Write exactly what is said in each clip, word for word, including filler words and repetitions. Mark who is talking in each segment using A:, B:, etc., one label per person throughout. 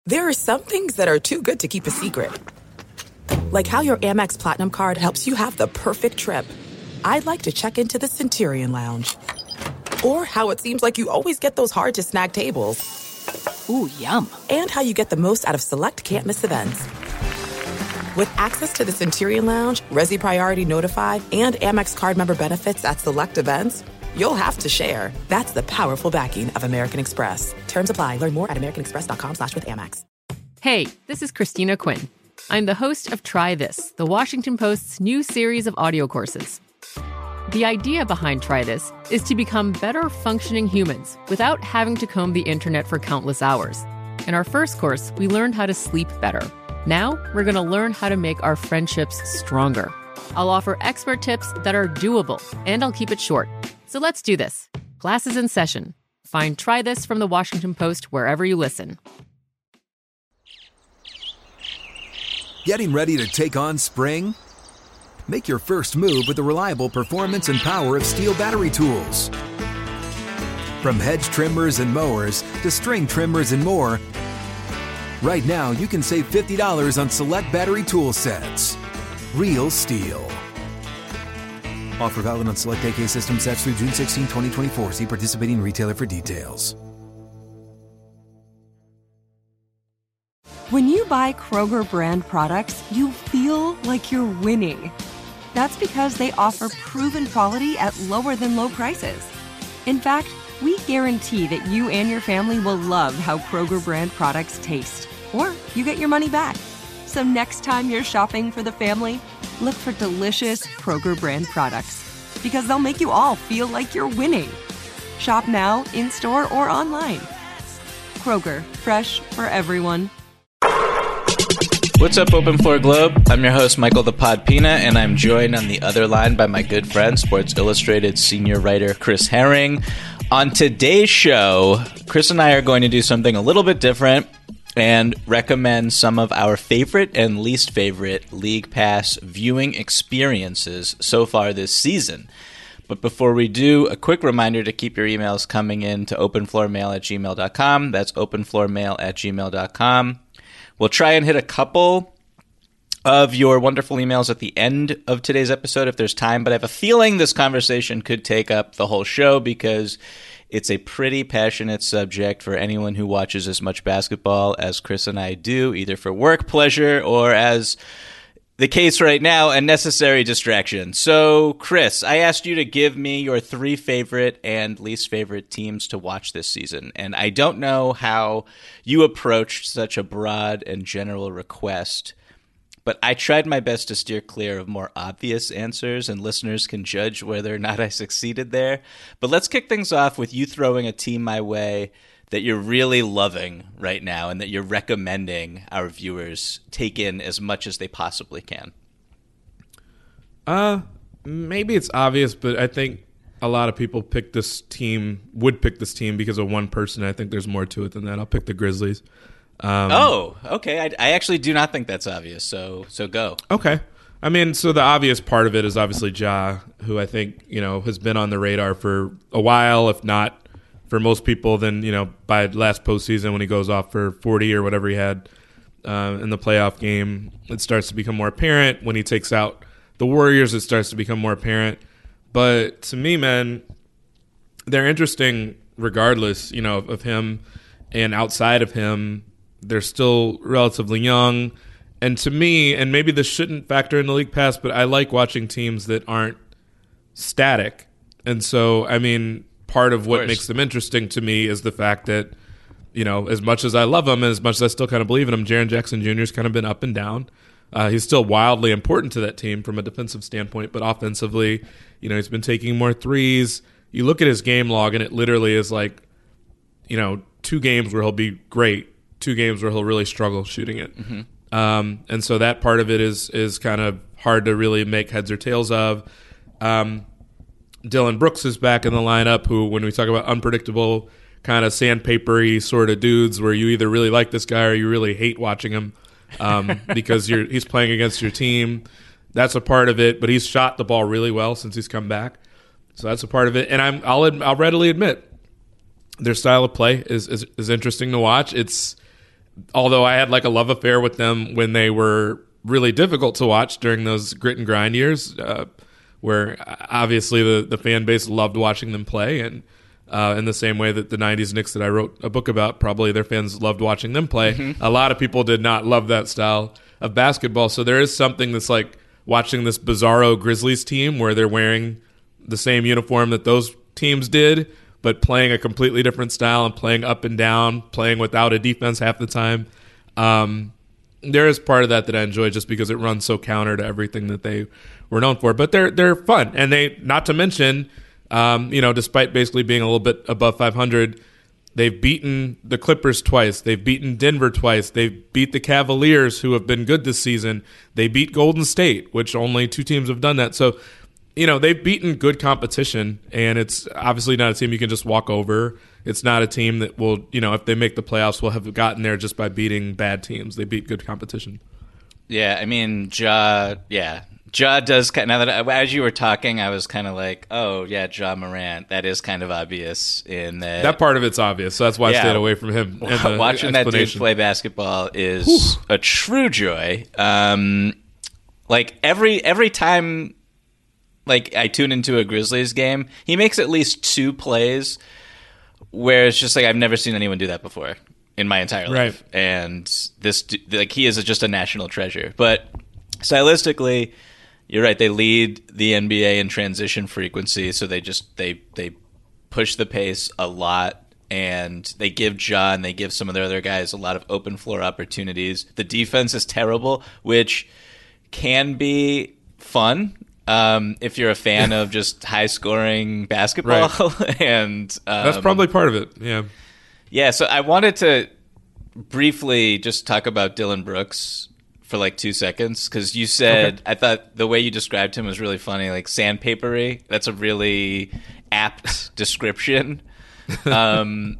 A: There are some things that are too good to keep a secret. Like how your Amex Platinum card helps you have the perfect trip. I'd like to check into the Centurion Lounge. Or how it seems like you always get those hard-to-snag tables.
B: Ooh, yum.
A: And how you get the most out of select can't-miss events. With access to the Centurion Lounge, Resi Priority Notified, and Amex card member benefits at select events, you'll have to share. That's the powerful backing of American Express. Terms apply. Learn more at americanexpress.com slash with Amex.
C: Hey, this is Christina Quinn. I'm the host of Try This, the Washington Post's new series of audio courses. The idea behind Try This is to become better functioning humans without having to comb the internet for countless hours. In our first course, we learned how to sleep better. Now, we're going to learn how to make our friendships stronger. I'll offer expert tips that are doable, and I'll keep it short. So let's do this. Class is in session. Find Try This from the Washington Post wherever you listen.
D: Getting ready to take on spring? Make your first move with the reliable performance and power of Steel battery tools. From hedge trimmers and mowers to string trimmers and more, right now you can save fifty dollars on select battery tool sets. Real Steel. Offer valid on select A K system sets through June sixteenth, twenty twenty-four. See participating retailer for details.
E: When you buy Kroger brand products, you feel like you're winning. That's because they offer proven quality at lower than low prices. In fact, we guarantee that you and your family will love how Kroger brand products taste, or you get your money back. So next time you're shopping for the family, look for delicious Kroger brand products, because they'll make you all feel like you're winning. Shop now, in-store, or online. Kroger, fresh for everyone.
F: What's up, Open Floor Globe? I'm your host, Michael the Pod Pina, and I'm joined on the other line by my good friend, Sports Illustrated senior writer Chris Herring. On today's show, Chris and I are going to do something a little bit different and recommend some of our favorite and least favorite League Pass viewing experiences so far this season. But before we do, a quick reminder to keep your emails coming in to openfloormail at gmail dot com. That's openfloormail at gmail dot com. We'll try and hit a couple of your wonderful emails at the end of today's episode if there's time, but I have a feeling this conversation could take up the whole show because it's a pretty passionate subject for anyone who watches as much basketball as Chris and I do, either for work, pleasure, or as the case right now, a necessary distraction. So, Chris, I asked you to give me your three favorite and least favorite teams to watch this season. And I don't know how you approached such a broad and general request, but I tried my best to steer clear of more obvious answers, and listeners can judge whether or not I succeeded there. But let's kick things off with you throwing a team my way that you're really loving right now and that you're recommending our viewers take in as much as they possibly can.
G: Uh, maybe it's obvious, but I think a lot of people pick this team, would pick this team because of one person. I think there's more to it than that. I'll pick the Grizzlies. Um,
F: oh, okay. I, I actually do not think that's obvious, so so go.
G: Okay. I mean, so the obvious part of it is obviously Ja, who I think, you know, has been on the radar for a while, if not for most people, then, you know, by last postseason when he goes off for forty or whatever he had uh, in the playoff game, it starts to become more apparent. When he takes out the Warriors, it starts to become more apparent. But to me, man, they're interesting regardless, you know, of, of him. And outside of him, they're still relatively young. And to me, and maybe this shouldn't factor in the League Pass, but I like watching teams that aren't static. And so, I mean, part of what of makes them interesting to me is the fact that, you know, as much as I love him and as much as I still kind of believe in him, Jaren Jackson Junior has kind of been up and down. Uh, he's still wildly important to that team from a defensive standpoint, but offensively, you know, he's been taking more threes. You look at his game log, and it literally is like, you know, two games where he'll be great, two games where he'll really struggle shooting it. Mm-hmm. Um, and so that part of it is is kind of hard to really make heads or tails of. Um, Dylan Brooks is back in the lineup, who, when we talk about unpredictable, kind of sandpapery sort of dudes where you either really like this guy or you really hate watching him um, because you're he's playing against your team. That's a part of it, but he's shot the ball really well since he's come back. So that's a part of it. And I'm, I'll, I'll readily admit their style of play is, is, is interesting to watch. It's although I had like a love affair with them when they were really difficult to watch during those grit and grind years, uh, where obviously the, the fan base loved watching them play. And uh, in the same way that the nineties Knicks that I wrote a book about, probably their fans loved watching them play. Mm-hmm. A lot of people did not love that style of basketball. So there is something that's like watching this bizarro Grizzlies team where they're wearing the same uniform that those teams did, but playing a completely different style and playing up and down, playing without a defense half the time. Um, there is part of that that I enjoy just because it runs so counter to everything that they were known for. But they're they're fun, and they not to mention, um, you know, despite basically being a little bit above five hundred, they've beaten the Clippers twice. They've beaten Denver twice. They've beat the Cavaliers, who have been good this season. They beat Golden State, which only two teams have done that. So, you know, they've beaten good competition, and it's obviously not a team you can just walk over. It's not a team that will, you know, if they make the playoffs, will have gotten there just by beating bad teams. They beat good competition.
F: Yeah, I mean, Ja, yeah. Ja does kind of, now that as you were talking, I was kind of like, oh, yeah, Ja Morant. That is kind of obvious in that.
G: That part of it's obvious, so that's why yeah. I stayed away from him.
F: Watching that dude play basketball is Whew. a true joy. Um, like, every every time like I tune into a Grizzlies game, he makes at least two plays where it's just like I've never seen anyone do that before in my entire life.
G: Right.
F: And this, like, he is just a national treasure. But stylistically, you're right. They lead the N B A in transition frequency, so they just they they push the pace a lot, and they give Ja and they give some of their other guys a lot of open floor opportunities. The defense is terrible, which can be fun um, if you're a fan of just high scoring basketball. Right. and um,
G: that's probably part of it. Yeah.
F: Yeah. So I wanted to briefly just talk about Dillon Brooks for like two seconds, because you said, okay. I thought the way you described him was really funny, like sandpapery. That's a really apt description. Um,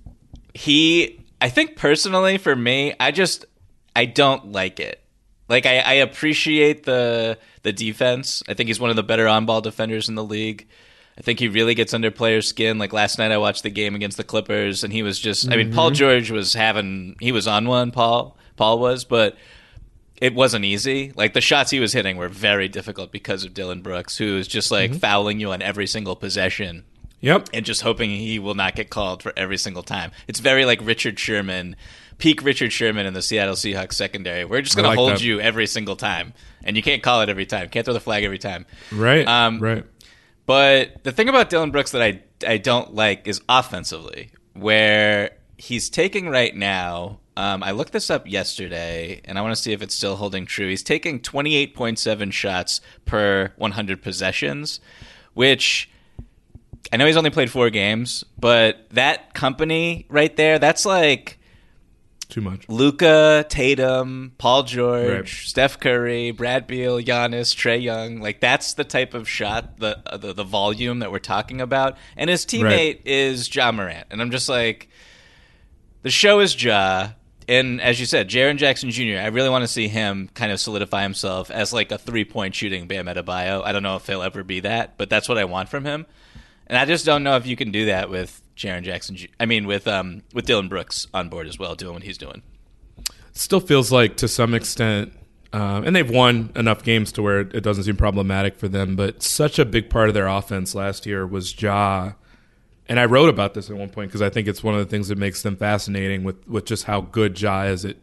F: he, I think personally for me, I just, I don't like it. Like I, I appreciate the the defense. I think he's one of the better on-ball defenders in the league. I think he really gets under players' skin. Like last night I watched the game against the Clippers, and he was just, mm-hmm. I mean, Paul George was having, he was on one, Paul, Paul was, but it wasn't easy. Like the shots he was hitting were very difficult because of Dillon Brooks, who is just like mm-hmm. fouling you on every single possession.
G: Yep.
F: And just hoping he will not get called for every single time. It's very like Richard Sherman, peak Richard Sherman in the Seattle Seahawks secondary. We're just going like to hold that. you every single time. And you can't call it every time. Can't throw the flag every time.
G: Right,
F: um,
G: right.
F: But the thing about Dillon Brooks that I, I don't like is offensively, where he's taking right now, um, I looked this up yesterday, and I want to see if it's still holding true. He's taking twenty-eight point seven shots per one hundred possessions, which I know he's only played four games, but that company right there, that's like
G: too much.
F: Luka, Tatum, Paul George,
G: right.
F: Steph Curry, Brad Beal, Giannis, Trae Young. Like that's the type of shot, the, the the volume that we're talking about. And his teammate right. is Ja Morant. And I'm just like, the show is Ja. And as you said, Jaren Jackson Junior, I really want to see him kind of solidify himself as like a three-point shooting Bam Adebayo. I don't know if he'll ever be that, but that's what I want from him. And I just don't know if you can do that with Jaren Jackson. I mean, with um, with Dillon Brooks on board as well, doing what he's doing.
G: Still feels like to some extent, um, and they've won enough games to where it doesn't seem problematic for them, but such a big part of their offense last year was Ja. And I wrote about this at one point because I think it's one of the things that makes them fascinating with, with just how good Ja is at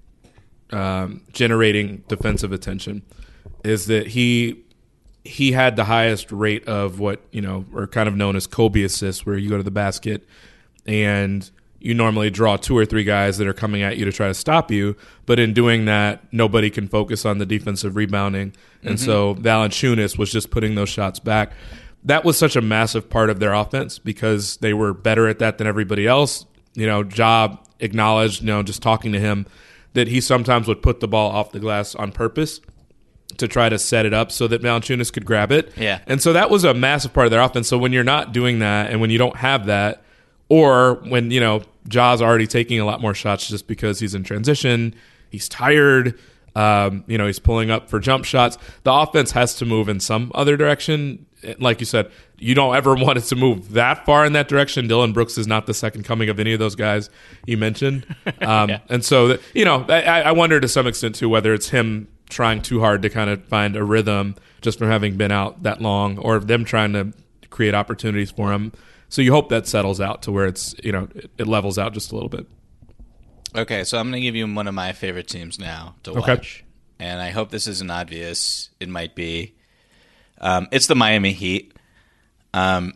G: um, generating defensive attention, is that he he had the highest rate of what, you know, are kind of known as Kobe assists, where you go to the basket and you normally draw two or three guys that are coming at you to try to stop you. But in doing that, nobody can focus on the defensive rebounding. And mm-hmm. so Valanciunas was just putting those shots back. That was such a massive part of their offense because they were better at that than everybody else. You know, Ja acknowledged, you know, just talking to him, that he sometimes would put the ball off the glass on purpose to try to set it up so that Valanciunas could grab it.
F: Yeah.
G: And so that was a massive part of their offense. So when you're not doing that and when you don't have that, or when, you know, Ja's already taking a lot more shots just because he's in transition, he's tired, um, you know, he's pulling up for jump shots, the offense has to move in some other direction. like you said, you don't ever want it to move that far in that direction. Dylan Brooks is not the second coming of any of those guys you mentioned. Um, yeah. And so, you know, I, I wonder to some extent, too, whether it's him trying too hard to kind of find a rhythm just from having been out that long, or them trying to create opportunities for him. So you hope that settles out to where it's, you know, it, it levels out just a little bit.
F: Okay, so I'm going to give you one of my favorite teams now to watch. Okay. And I hope this isn't obvious. It might be. Um, it's the Miami Heat. Um,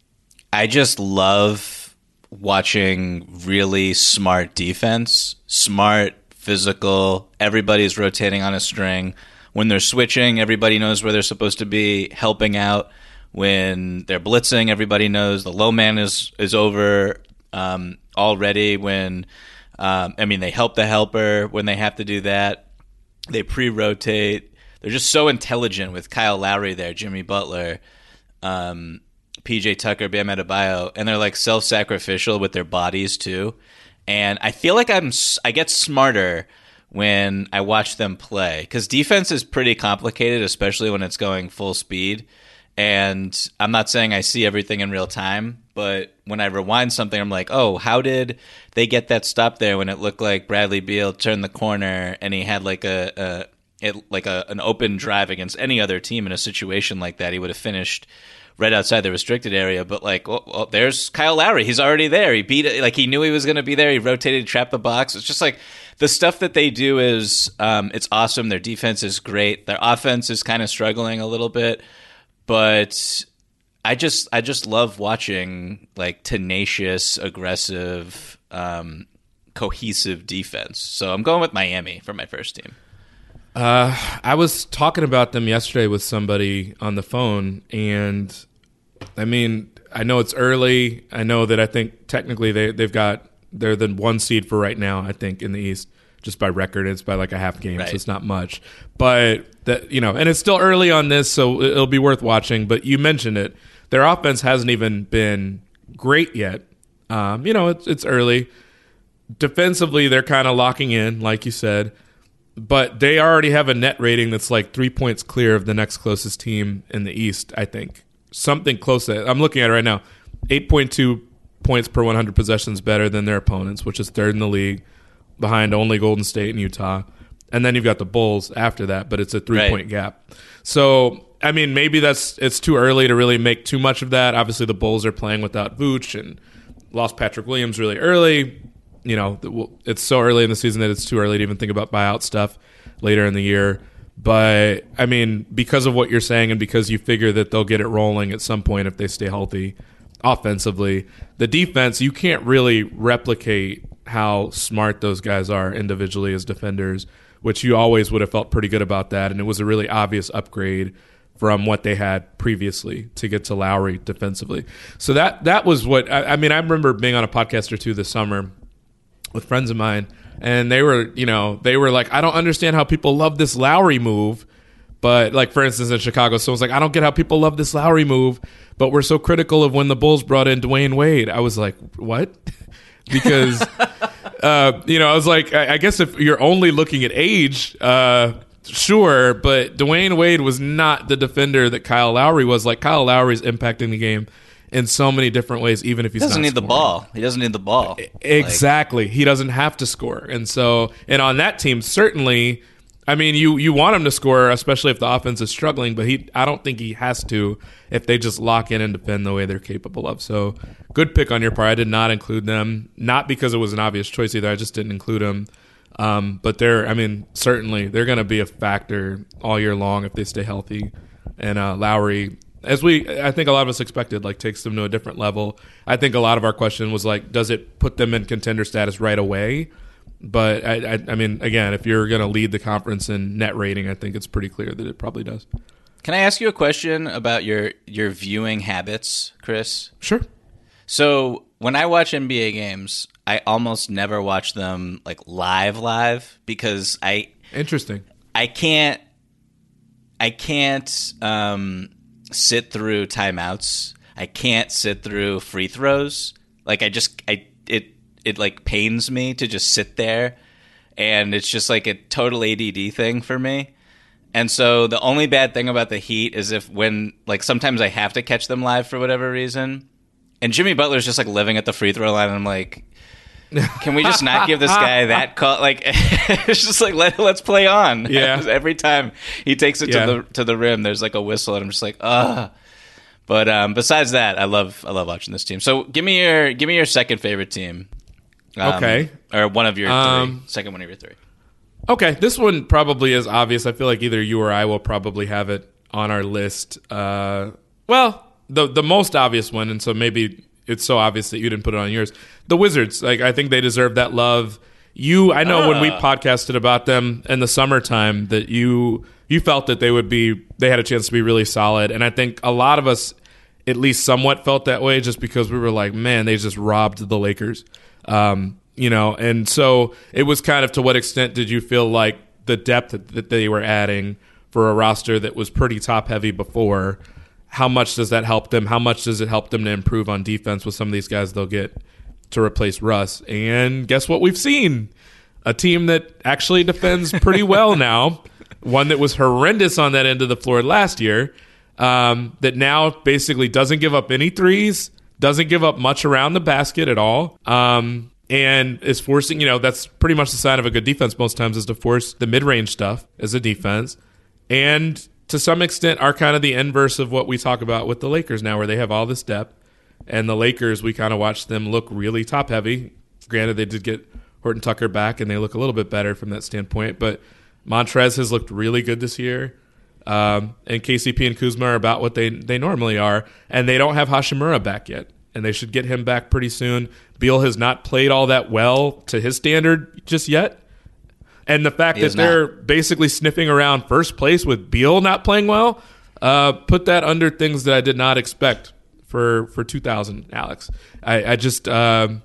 F: I just love watching really smart defense, smart, physical. Everybody's rotating on a string. When they're switching, everybody knows where they're supposed to be, helping out. When they're blitzing, everybody knows the low man is is over um, already. When um, I mean, they help the helper when they have to do that. They pre-rotate. They're just so intelligent with Kyle Lowry there, Jimmy Butler, um, P J Tucker, Bam Adebayo, and they're like self-sacrificial with their bodies too. And I feel like I'm I get smarter when I watch them play, because defense is pretty complicated, especially when it's going full speed. And I'm not saying I see everything in real time, but when I rewind something, I'm like, oh, how did they get that stop there when it looked like Bradley Beal turned the corner and he had like a, a it, like a an open drive against any other team in a situation like that? He would have finished right outside the restricted area. But like, well, well, there's Kyle Lowry. He's already there. He beat it. Like, he knew he was going to be there. He rotated, trapped the box. It's just like the stuff that they do is um, it's awesome. Their defense is great. Their offense is kind of struggling a little bit. But I just I just love watching like tenacious, aggressive, um, cohesive defense. So I'm going with Miami for my first team.
G: Uh, I was talking about them yesterday with somebody on the phone, and I mean, I know it's early. I know that I think technically they they've got they're the one seed for right now. I think in the East, just by record, it's by like a half game, right. So it's not much. But that, you know, and it's still early on this, so it'll be worth watching. But you mentioned it; their offense hasn't even been great yet. Um, you know, it's it's early. Defensively, they're kind of locking in, like you said, but they already have a net rating that's like three points clear of the next closest team in the East. I think something close to that. I'm looking at it right now, eight point two points per one hundred possessions better than their opponents, which is third in the league, behind only Golden State and Utah. And then you've got the Bulls after that, but it's a three-point right. gap. So, I mean, maybe that's it's too early to really make too much of that. Obviously, the Bulls are playing without Vooch and lost Patrick Williams really early. You know, it's so early in the season that it's too early to even think about buyout stuff later in the year. But, I mean, because of what you're saying and because you figure that they'll get it rolling at some point if they stay healthy offensively, the defense, you can't really replicate how smart those guys are individually as defenders, which you always would have felt pretty good about that. And it was a really obvious upgrade from what they had previously to get to Lowry defensively. So that that was what I, I mean, I remember being on a podcast or two this summer with friends of mine, and they were, you know, they were like, I don't understand how people love this Lowry move. But like, for instance, in Chicago, someone's like, I don't get how people love this Lowry move, but we're so critical of when the Bulls brought in Dwayne Wade. I was like, what? Because, uh, you know, I was like, I, I guess if you're only looking at age, uh, sure, but Dwayne Wade was not the defender that Kyle Lowry was. Like, Kyle Lowry's impacting the game in so many different ways, even if he's
F: he doesn't
G: not
F: need
G: scoring.
F: the ball. He doesn't need the ball.
G: Exactly. Like, he doesn't have to score. And so, and on that team, certainly, I mean, you, you want him to score, especially if the offense is struggling, but he I don't think he has to if they just lock in and defend the way they're capable of. So, good pick on your part. I did not include them, not because it was an obvious choice either. I just didn't include them. Um, but they're, I mean, certainly they're going to be a factor all year long if they stay healthy. And uh, Lowry, as we, I think a lot of us expected, like, takes them to a different level. I think a lot of our question was like, does it put them in contender status right away? But, I, I, I mean, again, if you're going to lead the conference in net rating, I think it's pretty clear that it probably does.
F: Can I ask you a question about your, your viewing habits, Chris?
G: Sure.
F: So when I watch N B A games, I almost never watch them like live live because I
G: Interesting.
F: I can't I can't um, sit through timeouts. I can't sit through free throws. Like I just I it it like pains me to just sit there, and it's just like a total A D D thing for me. And so the only bad thing about the Heat is if when, like, sometimes I have to catch them live for whatever reason. And Jimmy Butler's just, like, living at the free throw line. And I'm like, can we just not give this guy that call? Like, it's just like, let, let's play on.
G: Yeah.
F: Every time he takes it
G: Yeah.
F: to the to the rim, there's, like, a whistle. And I'm just like, ugh. But um, besides that, I love I love watching this team. So give me your give me your second favorite team. Um,
G: Okay.
F: Or one of your
G: Um,
F: three. Second one of your three.
G: Okay, this one probably is obvious. I feel like either you or I will probably have it on our list. Uh, well, the the most obvious one, and so maybe it's so obvious that you didn't put it on yours. The Wizards, like I think they deserve that love. You, I know when we podcasted about them in the summertime that you you felt that they would be, they had a chance to be really solid, and I think a lot of us at least somewhat felt that way just because we were like, man, they just robbed the Lakers. Um, You know, and so it was kind of to what extent did you feel like the depth that they were adding for a roster that was pretty top heavy before, how much does that help them? How much does it help them to improve on defense with some of these guys they'll get to replace Russ? And guess what we've seen? A team that actually defends pretty well now, one that was horrendous on that end of the floor last year, um, that now basically doesn't give up any threes, doesn't give up much around the basket at all. Um And is forcing, you know, that's pretty much the sign of a good defense most times, is to force the mid-range stuff as a defense. And to some extent are kind of the inverse of what we talk about with the Lakers now, where they have all this depth. And the Lakers, we kind of watched them look really top-heavy. Granted, they did get Horton Tucker back, and they look a little bit better from that standpoint. But Montrez has looked really good this year. Um, and K C P and Kuzma are about what they, they normally are. And they don't have Hashimura back yet. And they should get him back pretty soon. Beal has not played all that well to his standard just yet. And the fact
F: He
G: that
F: has
G: they're
F: not.
G: basically sniffing around first place with Beal not playing well, uh, put that under things that I did not expect for, for two thousand, Alex. I, I just... Um,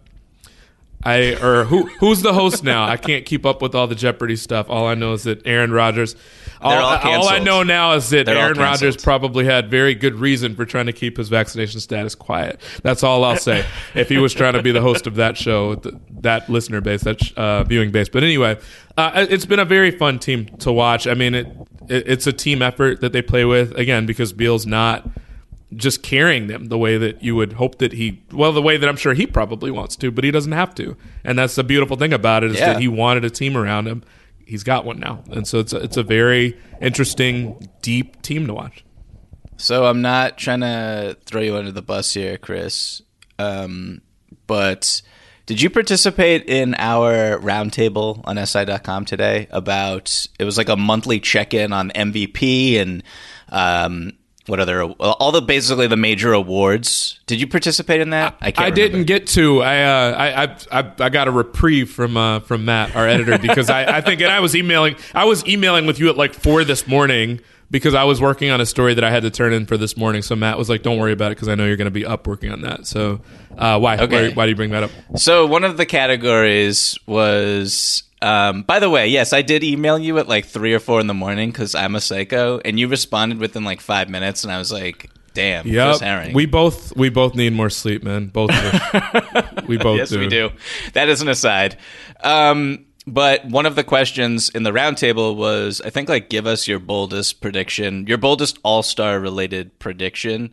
G: I or who who's the host now? I can't keep up with all the Jeopardy stuff. All I know is that Aaron Rodgers. All,
F: They're all
G: all I
F: canceled.
G: know now is that
F: They're all
G: Aaron Rodgers
F: canceled.
G: probably had very good reason for trying to keep his vaccination status quiet. That's all I'll say. If he was trying to be the host of that show, th- that listener base, that uh, viewing base. But anyway, uh, it's been a very fun team to watch. I mean, it, it it's a team effort that they play with, again, because Beal's not just carrying them the way that you would hope that he, well, the way that I'm sure he probably wants to, but he doesn't have to. And that's the beautiful thing about it, is
F: Yeah.
G: that he wanted a team around him. He's got one now. And so it's a, it's a very interesting, deep team to watch.
F: So I'm not trying to throw you under the bus here, Chris, um, but did you participate in our roundtable on S I dot com today about, it was like a monthly check-in on M V P and um, what other, all the basically the major awards. Did you participate in that? I can't
G: I didn't
F: remember.
G: get to. I, uh, I I I I got a reprieve from uh, from Matt, our editor, because I, I think, and I was emailing. I was emailing with you at like four this morning because I was working on a story that I had to turn in for this morning. So Matt was like, "Don't worry about it, because I know you're going to be up working on that." So uh, why?
F: Okay.
G: why? Why do you bring that up?
F: So one of the categories was, um, by the way, yes, I did email you at like three or four in the morning because I'm a psycho, and you responded within like five minutes, and I was like, "Damn, Chris
G: Yep.
F: Herring."
G: We both we both need more sleep, man. Both of us. We both
F: yes,
G: do.
F: we do. That is an aside. Um, but one of the questions in the roundtable was, I think, like, give us your boldest prediction, your boldest All-Star related prediction.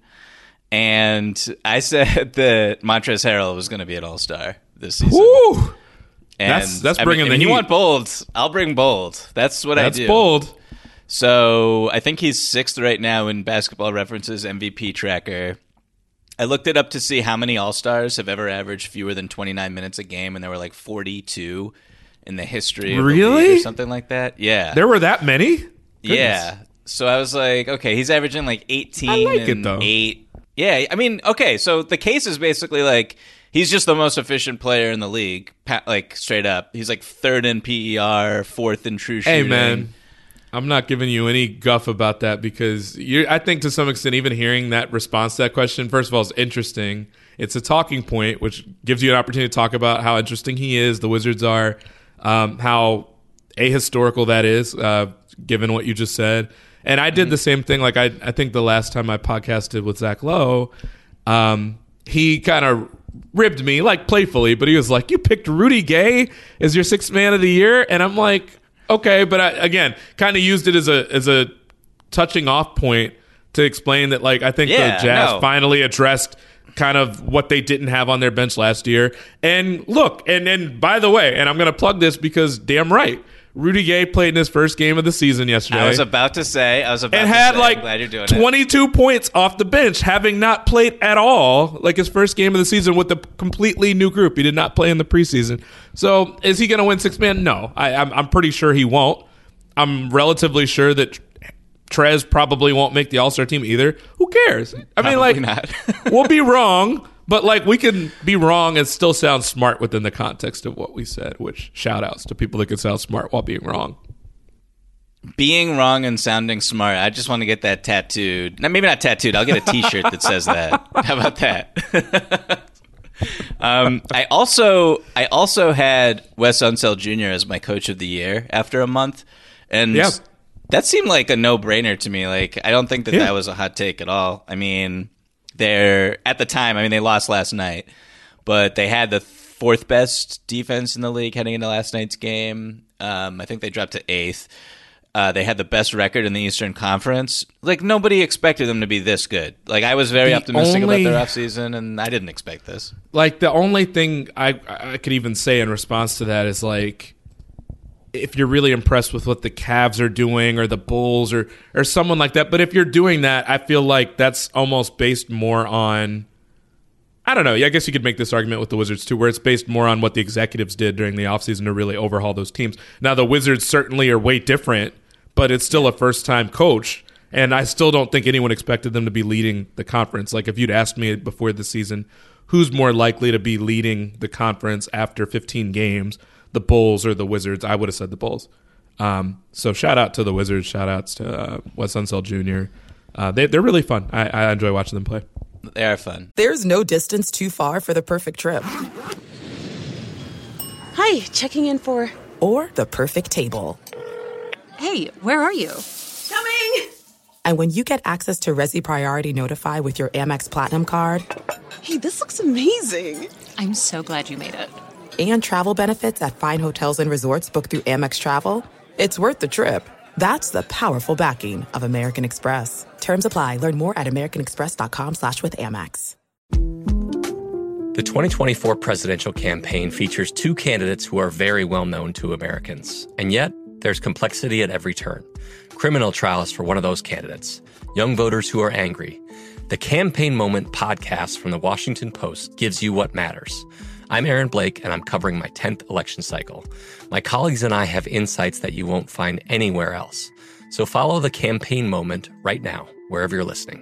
F: And I said that Montrezl Harrell was going to be an All-Star this season.
G: Woo!
F: And,
G: That's- that's
F: I mean,
G: bringing
F: if
G: the
F: you
G: heat.
F: want bold, I'll bring bold. That's what
G: That's
F: I do.
G: bold.
F: So I think he's sixth right now in Basketball Reference's M V P tracker. I looked it up to see how many All-Stars have ever averaged fewer than twenty-nine minutes a game, and there were like forty-two in the history of the
G: Really?
F: league or something like that. Yeah.
G: There were that many? Goodness.
F: Yeah. So I was like, okay, he's averaging like eighteen
G: I like it,
F: and
G: though.
F: eight. Yeah, I mean, okay, so the case is basically like he's just the most efficient player in the league, pa- like straight up. He's like third in P E R, fourth in true
G: Hey,
F: shooting.
G: man. I'm not giving you any guff about that, because you I think to some extent, even hearing that response to that question, first of all, is interesting. It's a talking point, which gives you an opportunity to talk about how interesting he is, the Wizards are, um, how ahistorical that is, uh, given what you just said. And I did mm-hmm. the same thing. Like I, I think the last time I podcasted with Zach Lowe, um, he kind of ribbed me, like playfully, but he was like, "You picked Rudy Gay as your sixth man of the year," and I'm like, Okay, but I, again, kind of used it as a as a touching off point to explain that, like, I think
F: Yeah,
G: the Jazz
F: no.
G: finally addressed kind of what they didn't have on their bench last year. And look, and and by the way, and I'm going to plug this because damn right, Rudy Gay played in his first game of the season yesterday.
F: I was about to say, I was about
G: and
F: to
G: had
F: say,
G: like
F: I'm glad you're doing
G: twenty-two points off the bench, having not played at all, like his first game of the season with a completely new group. He did not play in the preseason. So is he going to win six man? No, I, I'm, I'm pretty sure he won't. I'm relatively sure that Trez probably won't make the All-Star team either. Who cares? I
F: Probably
G: mean, like,
F: not.
G: we'll be wrong, but like we can be wrong and still sound smart within the context of what we said, which shout outs to people that can sound smart while being wrong.
F: Being wrong and sounding smart. I just want to get that tattooed. No, maybe not tattooed. I'll get a T-shirt that says that. How about that? um, I also I also had Wes Unseld Junior as my coach of the year after a month, and
G: Yeah.
F: that seemed like a no-brainer to me. Like, I don't think that
G: Yeah.
F: that was a hot take at all. I mean, they're at the time. I mean, they lost last night, but they had the fourth best defense in the league heading into last night's game. Um, I think they dropped to eighth. Uh, they had the best record in the Eastern Conference. Like, nobody expected them to be this good. Like, I was very
G: The
F: optimistic
G: only-
F: about their offseason, and I didn't expect this.
G: Like, the only thing I, I could even say in response to that is, like, if you're really impressed with what the Cavs are doing or the Bulls or, or someone like that. But if you're doing that, I feel like that's almost based more on, I don't know, I guess you could make this argument with the Wizards too, where it's based more on what the executives did during the offseason to really overhaul those teams. Now, the Wizards certainly are way different, but it's still a first-time coach. And I still don't think anyone expected them to be leading the conference. Like, if you'd asked me before the season, who's more likely to be leading the conference after fifteen games, the Bulls or the Wizards, I would have said the Bulls. Um, so shout out to the Wizards. Shout outs to uh, Wes Unseld Junior Uh, they, they're really fun. I, I enjoy watching them play.
F: They are fun.
A: There's no distance too far for the perfect trip.
B: Hi, checking in for...
A: Or the perfect table.
B: Hey, where are you?
A: Coming! And when you get access to Resi Priority Notify with your Amex Platinum card...
B: Hey, this looks amazing. I'm so glad you made it.
A: And travel benefits at fine hotels and resorts booked through Amex Travel, it's worth the trip. That's the powerful backing of American Express. Terms apply. Learn more at americanexpress.com slash with Amex.
H: The twenty twenty-four presidential campaign features two candidates who are very well known to Americans. And yet, there's complexity at every turn. Criminal trials for one of those candidates. Young voters who are angry. The Campaign Moment podcast from the Washington Post gives you what matters. I'm Aaron Blake, and I'm covering my tenth election cycle. My colleagues and I have insights that you won't find anywhere else. So follow The Campaign Moment right now, wherever you're listening.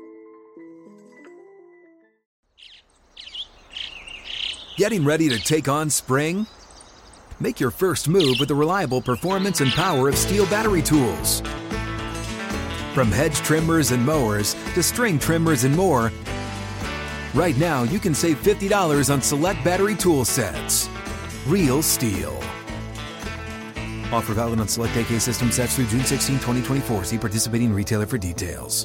D: Getting ready to take on spring? Make your first move with the reliable performance and power of Steel battery tools. From hedge trimmers and mowers to string trimmers and more, right now you can save fifty dollars on select battery tool sets. Real Steel. Offer valid on select A K system sets through June sixteenth, twenty twenty-four. See participating retailer for details.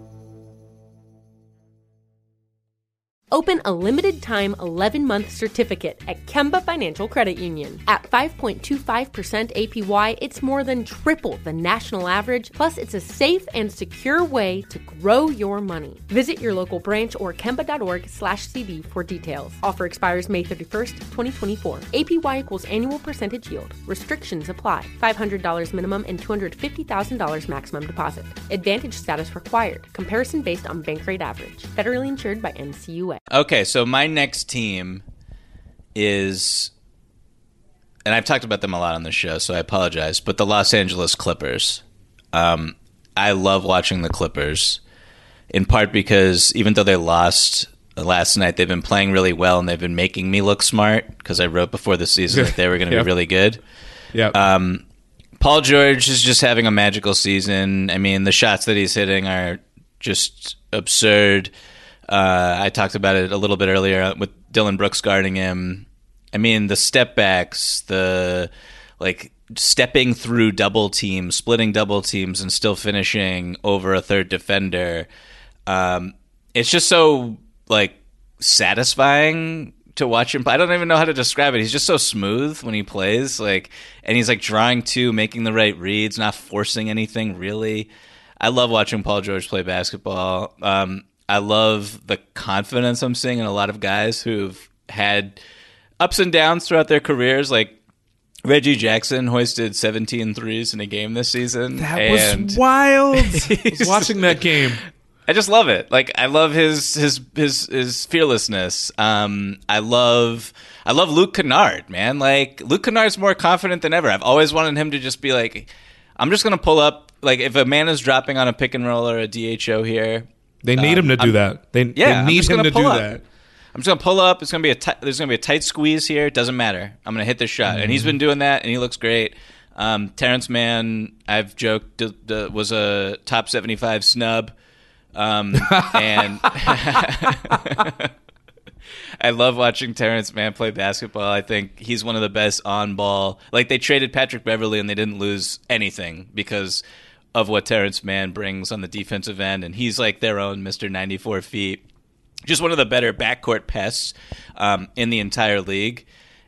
I: Open a limited-time eleven-month certificate at Kemba Financial Credit Union. At five point two five percent A P Y, it's more than triple the national average, plus it's a safe and secure way to grow your money. Visit your local branch or kemba.org slash CD for details. Offer expires May thirty-first, twenty twenty-four. A P Y equals annual percentage yield. Restrictions apply. five hundred dollars minimum and two hundred fifty thousand dollars maximum deposit. Advantage status required. Comparison based on bank rate average. Federally insured by N C U A.
F: Okay, so my next team is, and I've talked about them a lot on the show, so I apologize, but the Los Angeles Clippers. Um, I love watching the Clippers, in part because even though they lost last night, they've been playing really well, and they've been making me look smart, because I wrote before the season that they were going to
G: Yep.
F: be really good.
G: Yeah.
F: Um, Paul George is just having a magical season. I mean, the shots that he's hitting are just absurd. Uh, I talked about it a little bit earlier with Dylan Brooks guarding him. I mean, the step backs, the like stepping through double teams, splitting double teams, and still finishing over a third defender. Um, it's just so like satisfying to watch him play. I don't even know how to describe it. He's just so smooth when he plays, like, and he's like drawing to, making the right reads, not forcing anything really. I love watching Paul George play basketball. Um, I love the confidence I'm seeing in a lot of guys who've had ups and downs throughout their careers. Like Reggie Jackson hoisted seventeen threes in a game this season.
G: That
F: and
G: was wild. I was watching that game.
F: I just love it. Like I love his his his his fearlessness. Um, I love I love Luke Kennard, man. Like Luke Kennard's more confident than ever. I've always wanted him to just be like, I'm just gonna pull up. Like if a man is dropping on a pick and roll or a D H O here,
G: they need um, him to do I'm, that. They,
F: yeah,
G: they need him to do
F: up.
G: that.
F: I'm just gonna pull up. It's gonna be a t- there's gonna be a tight squeeze here. It doesn't matter. I'm gonna hit this shot, mm-hmm. and he's been doing that, and he looks great. Um, Terrence Mann, I've joked, d- d- was a top seventy-five snub, um, and I love watching Terrence Mann play basketball. I think he's one of the best on ball. Like they traded Patrick Beverley, and they didn't lose anything because of what Terrence Mann brings on the defensive end, and he's like their own Mister ninety-four feet. Just one of the better backcourt pests um, in the entire league,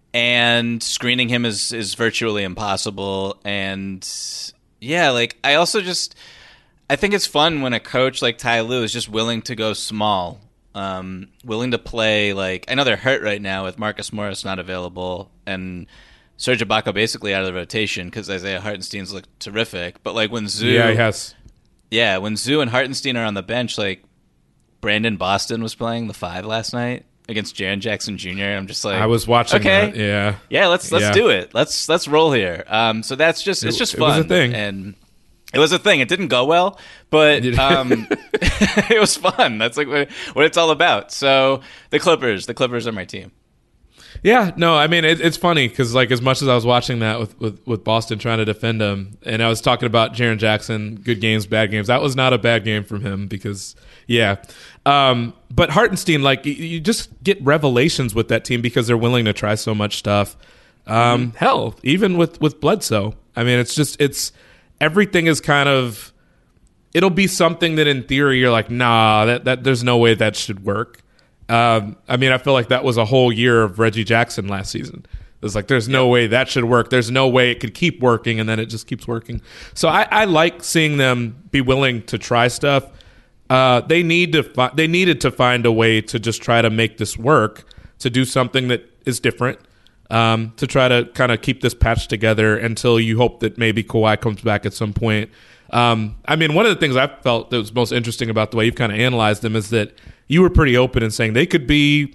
F: and screening him is is virtually impossible. And yeah, like I also just I think it's fun when a coach like Ty Lue is just willing to go small, um, willing to play like I know they're hurt right now with Marcus Morris not available and Serge Ibaka basically out of the rotation because Isaiah Hartenstein's looked terrific. But like when Zoo,
G: yeah, he has.
F: Yeah, when Zoo and Hartenstein are on the bench, like Brandon Boston was playing the five last night against Jaren Jackson Junior I'm just like,
G: I was watching.
F: Okay,
G: that, yeah,
F: yeah, let's let's
G: yeah.
F: do it. Let's let's roll here. Um, so that's just it's just
G: it,
F: fun.
G: It was a thing,
F: and it was a thing. It didn't go well, but um, it was fun. That's like what, what it's all about. So the Clippers, the Clippers are my team.
G: Yeah, no, I mean, it, it's funny because, like, as much as I was watching that with, with, with Boston trying to defend him, and I was talking about Jaren Jackson, good games, bad games, that was not a bad game from him because, yeah. Um, but Hartenstein, like, you, you just get revelations with that team because they're willing to try so much stuff. Um, mm-hmm. Hell, even with, with Bledsoe. I mean, it's just, it's, everything is kind of, it'll be something that in theory you're like, nah, that, that there's no way that should work. Um, I mean, I feel like that was a whole year of Reggie Jackson last season. It was like, there's no way that should work. There's no way it could keep working, and then it just keeps working. So I, I like seeing them be willing to try stuff. Uh, they need to. Fi- they needed to find a way to just try to make this work, to do something that is different, um, to try to kind of keep this patch together until you hope that maybe Kawhi comes back at some point. Um, I mean, one of the things I felt that was most interesting about the way you've kind of analyzed them is that you were pretty open in saying they could be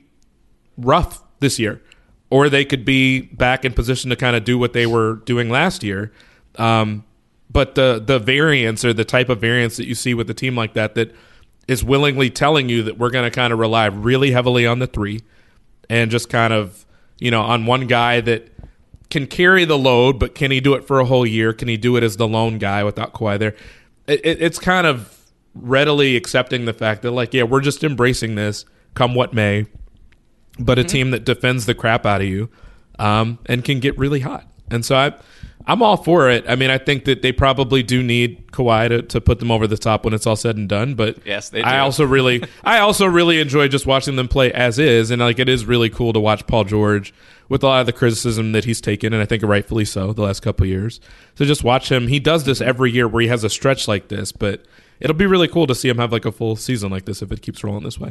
G: rough this year, or they could be back in position to kind of do what they were doing last year. Um, but the the variance or the type of variance that you see with a team like that that is willingly telling you that we're going to kind of rely really heavily on the three and just kind of, you know, on one guy that can carry the load, but can he do it for a whole year? Can he do it as the lone guy without Kawhi there? It, it, it's kind of readily accepting the fact that, like, yeah, we're just embracing this, come what may, but a mm-hmm. team that defends the crap out of you um, and can get really hot. And so I, I'm all for it. I mean, I think that they probably do need Kawhi to, to put them over the top when it's all said and done. But
F: yes, they do.
G: I also really, I also really enjoy just watching them play as is, and like it is really cool to watch Paul George with a lot of the criticism that he's taken, and I think rightfully so, the last couple of years. So just watch him. He does this every year where he has a stretch like this, but it'll be really cool to see him have like a full season like this if it keeps rolling this way.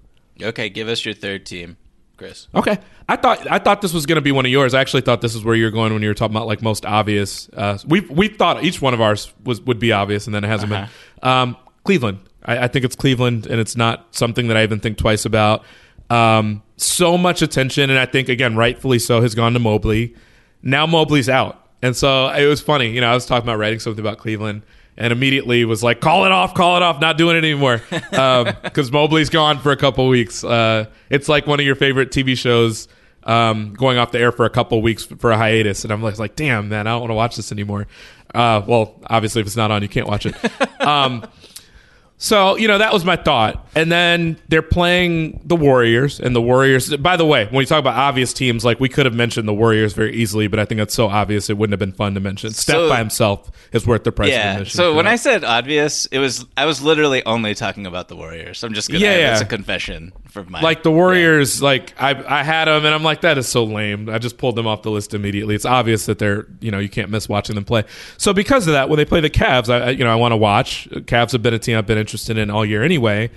F: Okay, give us your third team, Chris.
G: Okay, I thought I thought this was going to be one of yours. I actually thought this is where you're going when you were talking about like most obvious. Uh, we we thought each one of ours was would be obvious, and then it hasn't uh-huh. been. Um, Cleveland. I, I think it's Cleveland, and it's not something that I even think twice about. Um, so much attention, and I think again, rightfully so, has gone to Mobley. Now Mobley's out, and so it was funny. You know, I was talking about writing something about Cleveland, and immediately was like, call it off, call it off, not doing it anymore. Because um, Mobley's gone for a couple weeks. Uh, it's like one of your favorite T V shows um, going off the air for a couple weeks for a hiatus. And I'm like, like damn, man, I don't want to watch this anymore. Uh, well, obviously, if it's not on, you can't watch it. Um, so, you know, that was my thought. And then they're playing the Warriors, and the Warriors, by the way, when we talk about obvious teams, like we could have mentioned the Warriors very easily, but I think that's so obvious it wouldn't have been fun to mention. Steph so, by himself is worth the price
F: yeah,
G: of admission.
F: So when
G: that.
F: I said obvious, it was I was literally only talking about the Warriors. I'm just going to
G: yeah, yeah.
F: It's a confession for my
G: Like the Warriors, yeah. like I I had them, and I'm like, that is so lame. I just pulled them off the list immediately. It's obvious that they're, you know, you can't miss watching them play. So because of that, when they play the Cavs, I you know, I want to watch. Cavs have been a team I've been interested in all year anyway.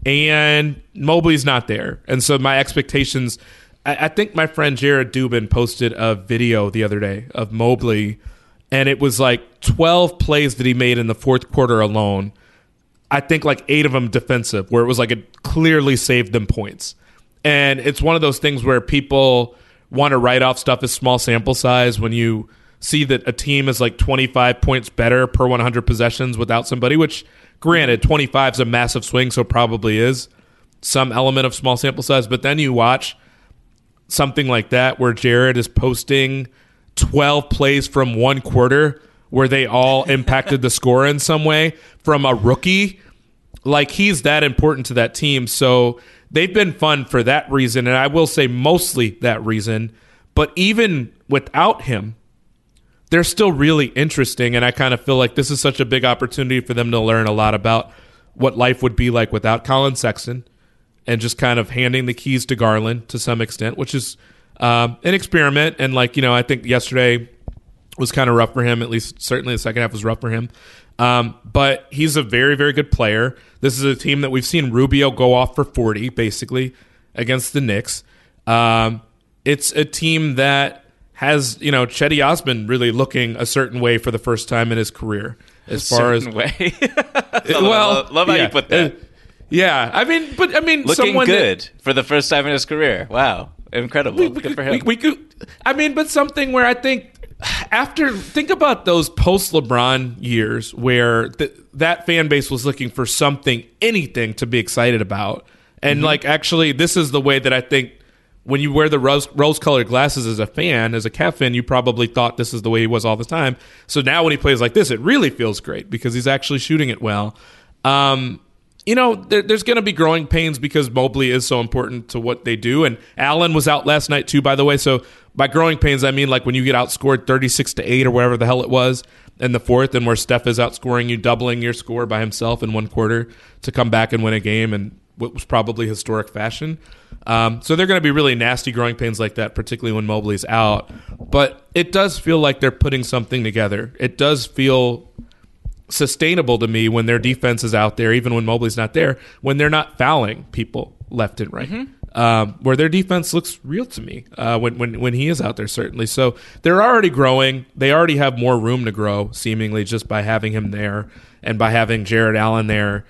G: And Mobley's not there. And so my expectations, I, I think my friend Jared Dubin posted a video the other day of Mobley, and it was like twelve plays that he made in the fourth quarter alone. I think like eight of them defensive, where it was like it clearly saved them points. And it's one of those things where people want to write off stuff as small sample size when you see that a team is like twenty-five points better per one hundred possessions without somebody, which granted, twenty-five is a massive swing, so probably is some element of small sample size. But then you watch something like that where Jared is posting twelve plays from one quarter where they all impacted the score in some way from a rookie. Like, he's that important to that team. So they've been fun for that reason, and I will say mostly that reason. But even without him, they're still really interesting, and I kind of feel like this is such a big opportunity for them to learn a lot about what life would be like without Colin Sexton, and just kind of handing the keys to Garland to some extent, which is um, an experiment. And, like, you know, I think yesterday was kind of rough for him, at least certainly the second half was rough for him. Um, but he's a very, very good player. This is a team that we've seen Rubio go off for forty, basically, against the Knicks. Um, it's a team that has, you know, Chetty Osman really looking a certain way for the first time in his career. As
F: a
G: far
F: certain
G: as
F: way.
G: well,
F: love, love how
G: yeah,
F: you put that.
G: Uh, yeah, I mean, but I mean,
F: looking
G: someone
F: good
G: that,
F: for the first time in his career. Wow, incredible.
G: We, we,
F: good for him.
G: We, we could, I mean, but something where I think after think about those post LeBron years where th- that fan base was looking for something, anything to be excited about, and mm-hmm. like actually, this is the way that I think. When you wear the rose, rose-colored glasses as a fan, as a Cavs fan, you probably thought this is the way he was all the time. So now when he plays like this, it really feels great because he's actually shooting it well. Um, you know, there, there's going to be growing pains because Mobley is so important to what they do. And Allen was out last night too, by the way. So by growing pains, I mean like when you get outscored thirty-six to eight or whatever the hell it was in the fourth, and where Steph is outscoring you, doubling your score by himself in one quarter to come back and win a game in what was probably historic fashion. Um, so they're going to be really nasty growing pains like that, particularly when Mobley's out. But it does feel like they're putting something together. It does feel sustainable to me when their defense is out there, even when Mobley's not there, when they're not fouling people left and right. Mm-hmm. Um, where their defense looks real to me uh, when, when, when he is out there, certainly. So they're already growing. They already have more room to grow, seemingly, just by having him there and by having Jared Allen there.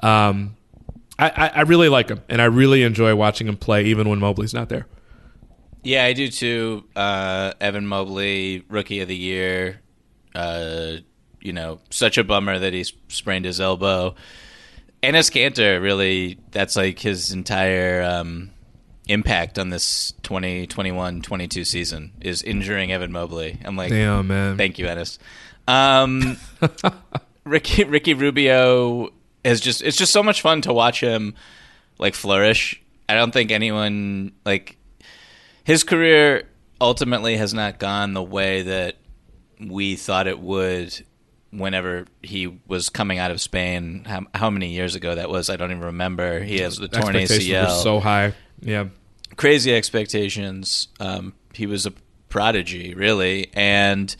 G: Um I, I really like him, and I really enjoy watching him play, even when Mobley's not there.
F: Yeah, I do too. Uh, Evan Mobley, Rookie of the Year. Uh, you know, such a bummer that he's sprained his elbow. Enes Kanter, really, that's like his entire um, impact on this twenty twenty-one twenty-two season is injuring Evan Mobley. I'm like,
G: damn, man.
F: Thank you, Enes. Um, Ricky Ricky Rubio. Is just it's just so much fun to watch him like flourish. I don't think anyone like his career ultimately has not gone the way that we thought it would whenever he was coming out of Spain. How, how many years ago that was? I don't even remember. He has the torn A C L.
G: Were so high, yeah,
F: crazy expectations. Um, he was a prodigy, really, and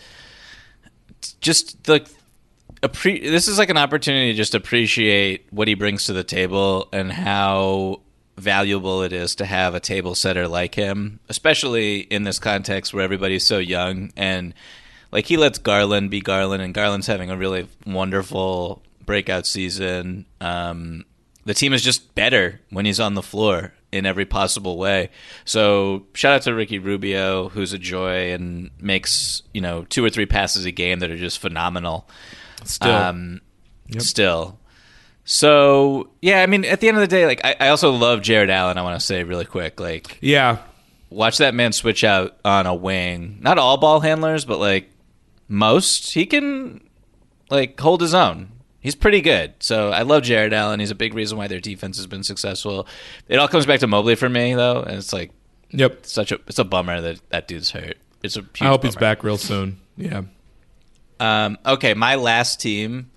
F: just the. Appre- this is like an opportunity to just appreciate what he brings to the table and how valuable it is to have a table setter like him, especially in this context where everybody's so young. And like he lets Garland be Garland, and Garland's having a really wonderful breakout season. Um, the team is just better when he's on the floor in every possible way. So shout out to Ricky Rubio, who's a joy and makes, you know, two or three passes a game that are just phenomenal.
G: Still.
F: Um,
G: yep.
F: Still. So, yeah, I mean, at the end of the day, like, I, I also love Jared Allen, I want to say really quick. Like,
G: yeah.
F: Watch that man switch out on a wing. Not all ball handlers, but, like, most. He can, like, hold his own. He's pretty good. So I love Jared Allen. He's a big reason why their defense has been successful. It all comes back to Mobley for me, though, and it's like,
G: yep,
F: such a it's a bummer that that dude's hurt. It's a huge
G: I hope
F: bummer.
G: he's back real soon. Yeah.
F: Um, okay, my last team.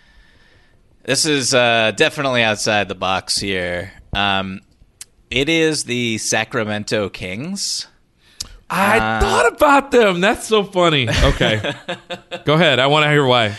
F: This is uh, definitely outside the box here. Um, it is the Sacramento Kings.
G: I
F: uh,
G: thought about them. That's so funny. Okay. Go ahead. I want to hear why.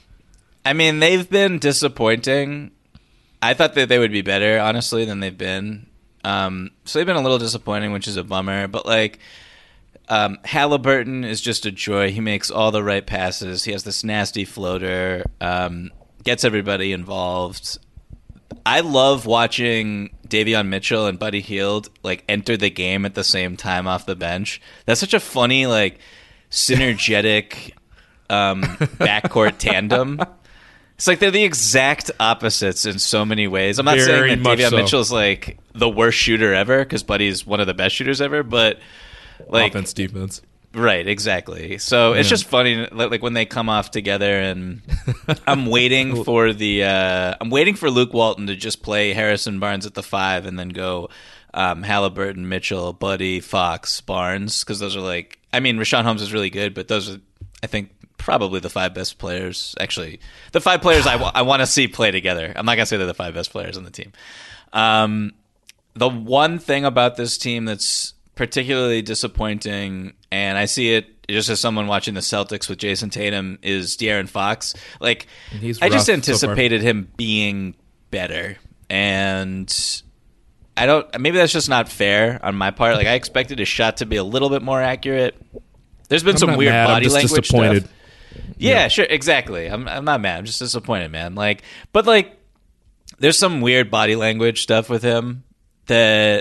F: I mean, they've been disappointing. I thought that they would be better, honestly, than they've been. Um, so they've been a little disappointing, which is a bummer. But, like, um, Halliburton is just a joy. He makes all the right passes. He has this nasty floater. Um, gets everybody involved. I love watching Davion Mitchell and Buddy Hield like enter the game at the same time off the bench. That's such a funny, like, synergetic um, backcourt tandem. It's like they're the exact opposites in so many ways. I'm not
G: Very
F: saying that
G: much
F: Davion
G: so.
F: Mitchell's like the worst shooter ever because Buddy's one of the best shooters ever, but like
G: offense, defense.
F: Right, exactly. So it's
G: Yeah.
F: just funny, like, like when they come off together, and I'm waiting for the uh, I'm waiting for Luke Walton to just play Harrison Barnes at the five, and then go um, Halliburton, Mitchell, Buddy, Fox, Barnes, because those are like, I mean, Rashawn Holmes is really good, but those are, I think, probably the five best players. Actually, the five players I, w- I want to see play together. I'm not gonna say they're the five best players on the team. Um, the one thing about this team that's particularly disappointing, and I see it just as someone watching the Celtics with Jason Tatum, is De'Aaron Fox. Like,
G: He's
F: I just
G: rough
F: anticipated him being better, and I don't. Maybe that's just not fair on my part. Like, I expected his shot to be a little bit more accurate. There's been
G: I'm
F: some
G: not
F: weird
G: mad,
F: body
G: I'm just
F: language
G: disappointed.
F: stuff. Yeah, yeah, sure, exactly. I'm I'm not mad. I'm just disappointed, man. Like, but like, there's some weird body language stuff with him that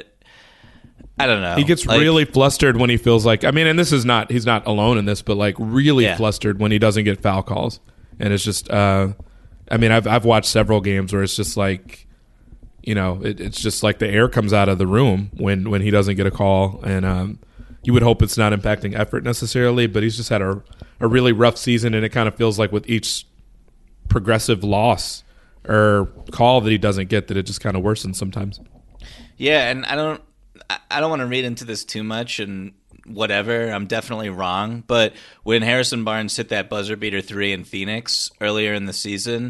F: I don't know.
G: He gets
F: like,
G: really flustered when he feels like, I mean, and this is not, he's not alone in this, but like really
F: Yeah.
G: flustered when he doesn't get foul calls. And it's just, uh, I mean, I've I've watched several games where it's just like, you know, it, it's just like the air comes out of the room when, when he doesn't get a call. And um, you would hope it's not impacting effort necessarily, but he's just had a, a really rough season. And it kind of feels like with each progressive loss or call that he doesn't get, that it just kind of worsens sometimes.
F: Yeah, and I don't I- I don't want to read into this too much and whatever. I'm definitely wrong, but when Harrison Barnes hit that buzzer beater three in Phoenix earlier in the season,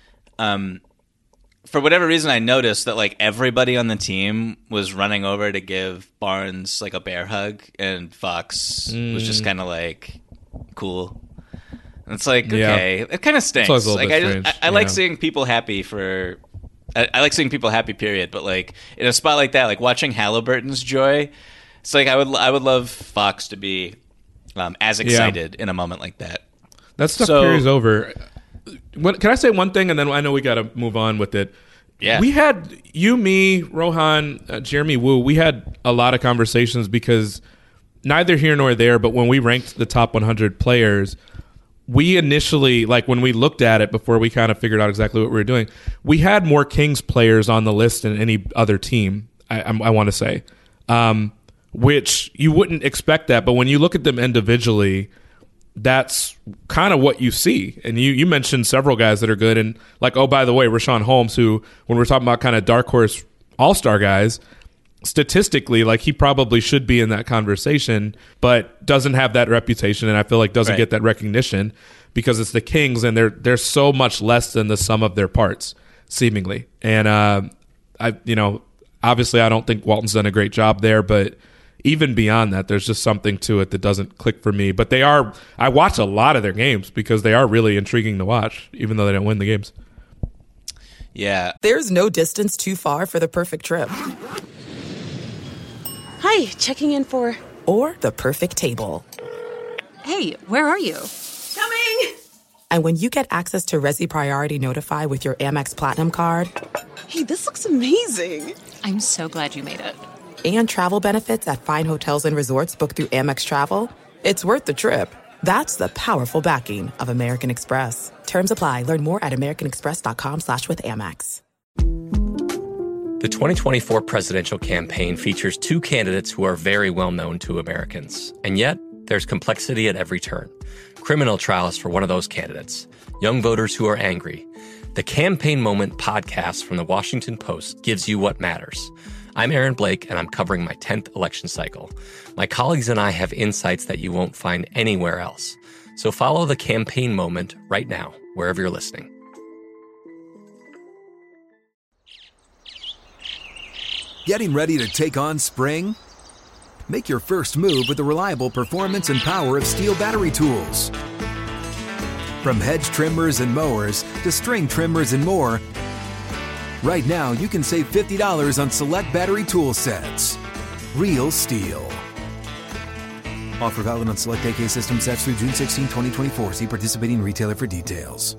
F: um, for whatever reason, I noticed that like everybody on the team was running over to give Barnes like a bear hug, and Fox
G: Mm.
F: was just kind of like, cool. And it's like,
G: Yeah.
F: okay, it kind of stinks.
G: always a little
F: Like
G: bit
F: I, just,
G: strange.
F: I, I like
G: Yeah.
F: seeing people happy for. I, I like seeing people happy, period. But like in a spot like that, like watching Halliburton's joy, it's like I would I would love Fox to be um, as excited in a moment like that.
G: That stuff
F: So-
G: carries over. What, can I say one thing, and then I know we got to move on with it.
F: Yeah.
G: We had, you, me, Rohan, uh, Jeremy Wu, we had a lot of conversations because neither here nor there, but when we ranked the top one hundred players, we initially, like when we looked at it before we kind of figured out exactly what we were doing, we had more Kings players on the list than any other team, I, I, I want to say, um, which you wouldn't expect that. But when you look at them individually, that's kind of what you see. And you, you mentioned several guys that are good. And like, oh, by the way, Rashawn Holmes, who, when we're talking about kind of dark horse all-star guys, statistically, like he probably should be in that conversation, but doesn't have that reputation. And I feel like doesn't
F: Right.
G: get that recognition because it's the Kings and they're, they're so much less than the sum of their parts, seemingly. And uh, I, you know, obviously I don't think Walton's done a great job there, but even beyond that, there's just something to it that doesn't click for me. But they are, I watch a lot of their games because they are really intriguing to watch, even though they don't win the games.
F: Yeah.
A: There's no distance too far for the perfect trip.
B: Hi, checking in for...
A: Or the perfect table.
B: Hey, where are you? Coming!
A: And when you get access to Resi Priority Notify with your Amex Platinum card...
B: Hey, this looks amazing. I'm so glad you made it.
A: And travel benefits at fine hotels and resorts booked through Amex Travel, it's worth the trip. That's the powerful backing of American Express. Terms apply. Learn more at americanexpress.com slash with Amex.
H: The twenty twenty-four presidential campaign features two candidates who are very well known to Americans. And yet, there's complexity at every turn. Criminal trials for one of those candidates. Young voters who are angry. The Campaign Moment podcast from the Washington Post gives you what matters. I'm Aaron Blake, and I'm covering my tenth election cycle. My colleagues and I have insights that you won't find anywhere else. So follow The Campaign Moment right now, wherever you're listening.
D: Getting ready to take on spring? Make your first move with the reliable performance and power of Steel battery tools. From hedge trimmers and mowers to string trimmers and more, right now you can save fifty dollars on select battery tool sets. Real Steel. Offer valid on select A K system sets through June sixteenth, twenty twenty-four. See participating retailer for details.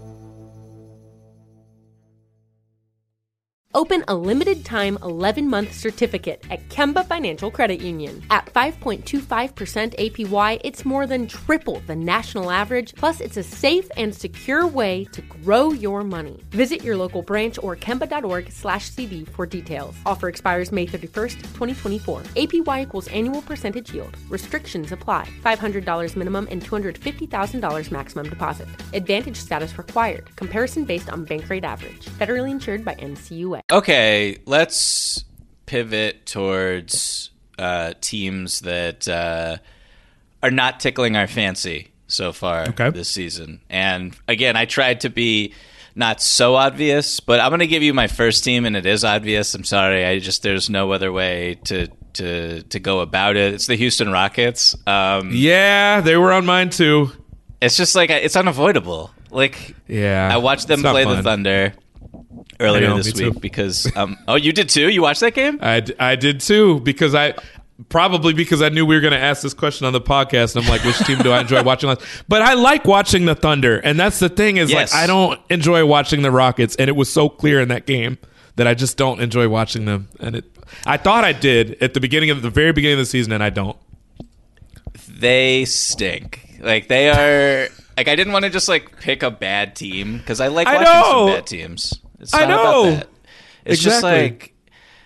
I: Open a limited-time eleven-month certificate at Kemba Financial Credit Union. At five point two five percent A P Y, it's more than triple the national average, plus it's a safe and secure way to grow your money. Visit your local branch or kemba.org slash CD for details. Offer expires May thirty-first, twenty twenty-four. A P Y equals annual percentage yield. Restrictions apply. five hundred dollars minimum and two hundred fifty thousand dollars maximum deposit. Advantage status required. Comparison based on bank rate average. Federally insured by N C U A.
F: Okay, let's pivot towards uh, teams that uh, are not tickling our fancy so far
G: okay.
F: this season. And again, I tried to be not so obvious, but I'm going to give you my first team, and it is obvious. I'm sorry, I just there's no other way to to to go about it. It's the Houston Rockets. Um,
G: yeah, they were on mine too.
F: It's just like it's unavoidable. Like,
G: yeah,
F: I watched them play the Thunder earlier
G: know,
F: this week too. because um oh you did too? You watched that game?
G: I, I did too because I probably because I knew we were going to ask this question on the podcast, and I'm like, which team do I enjoy watching less? But I like watching the Thunder, and that's the thing is
F: yes.
G: like I don't enjoy watching the Rockets, and it was so clear in that game that I just don't enjoy watching them. And it I thought I did at the beginning of the very beginning of the season, and I don't.
F: They stink. Like they are like I didn't want to just like pick a bad team because I like watching
G: I know.
F: some bad teams. It's not
G: I know.
F: about that. It's
G: exactly.
F: just like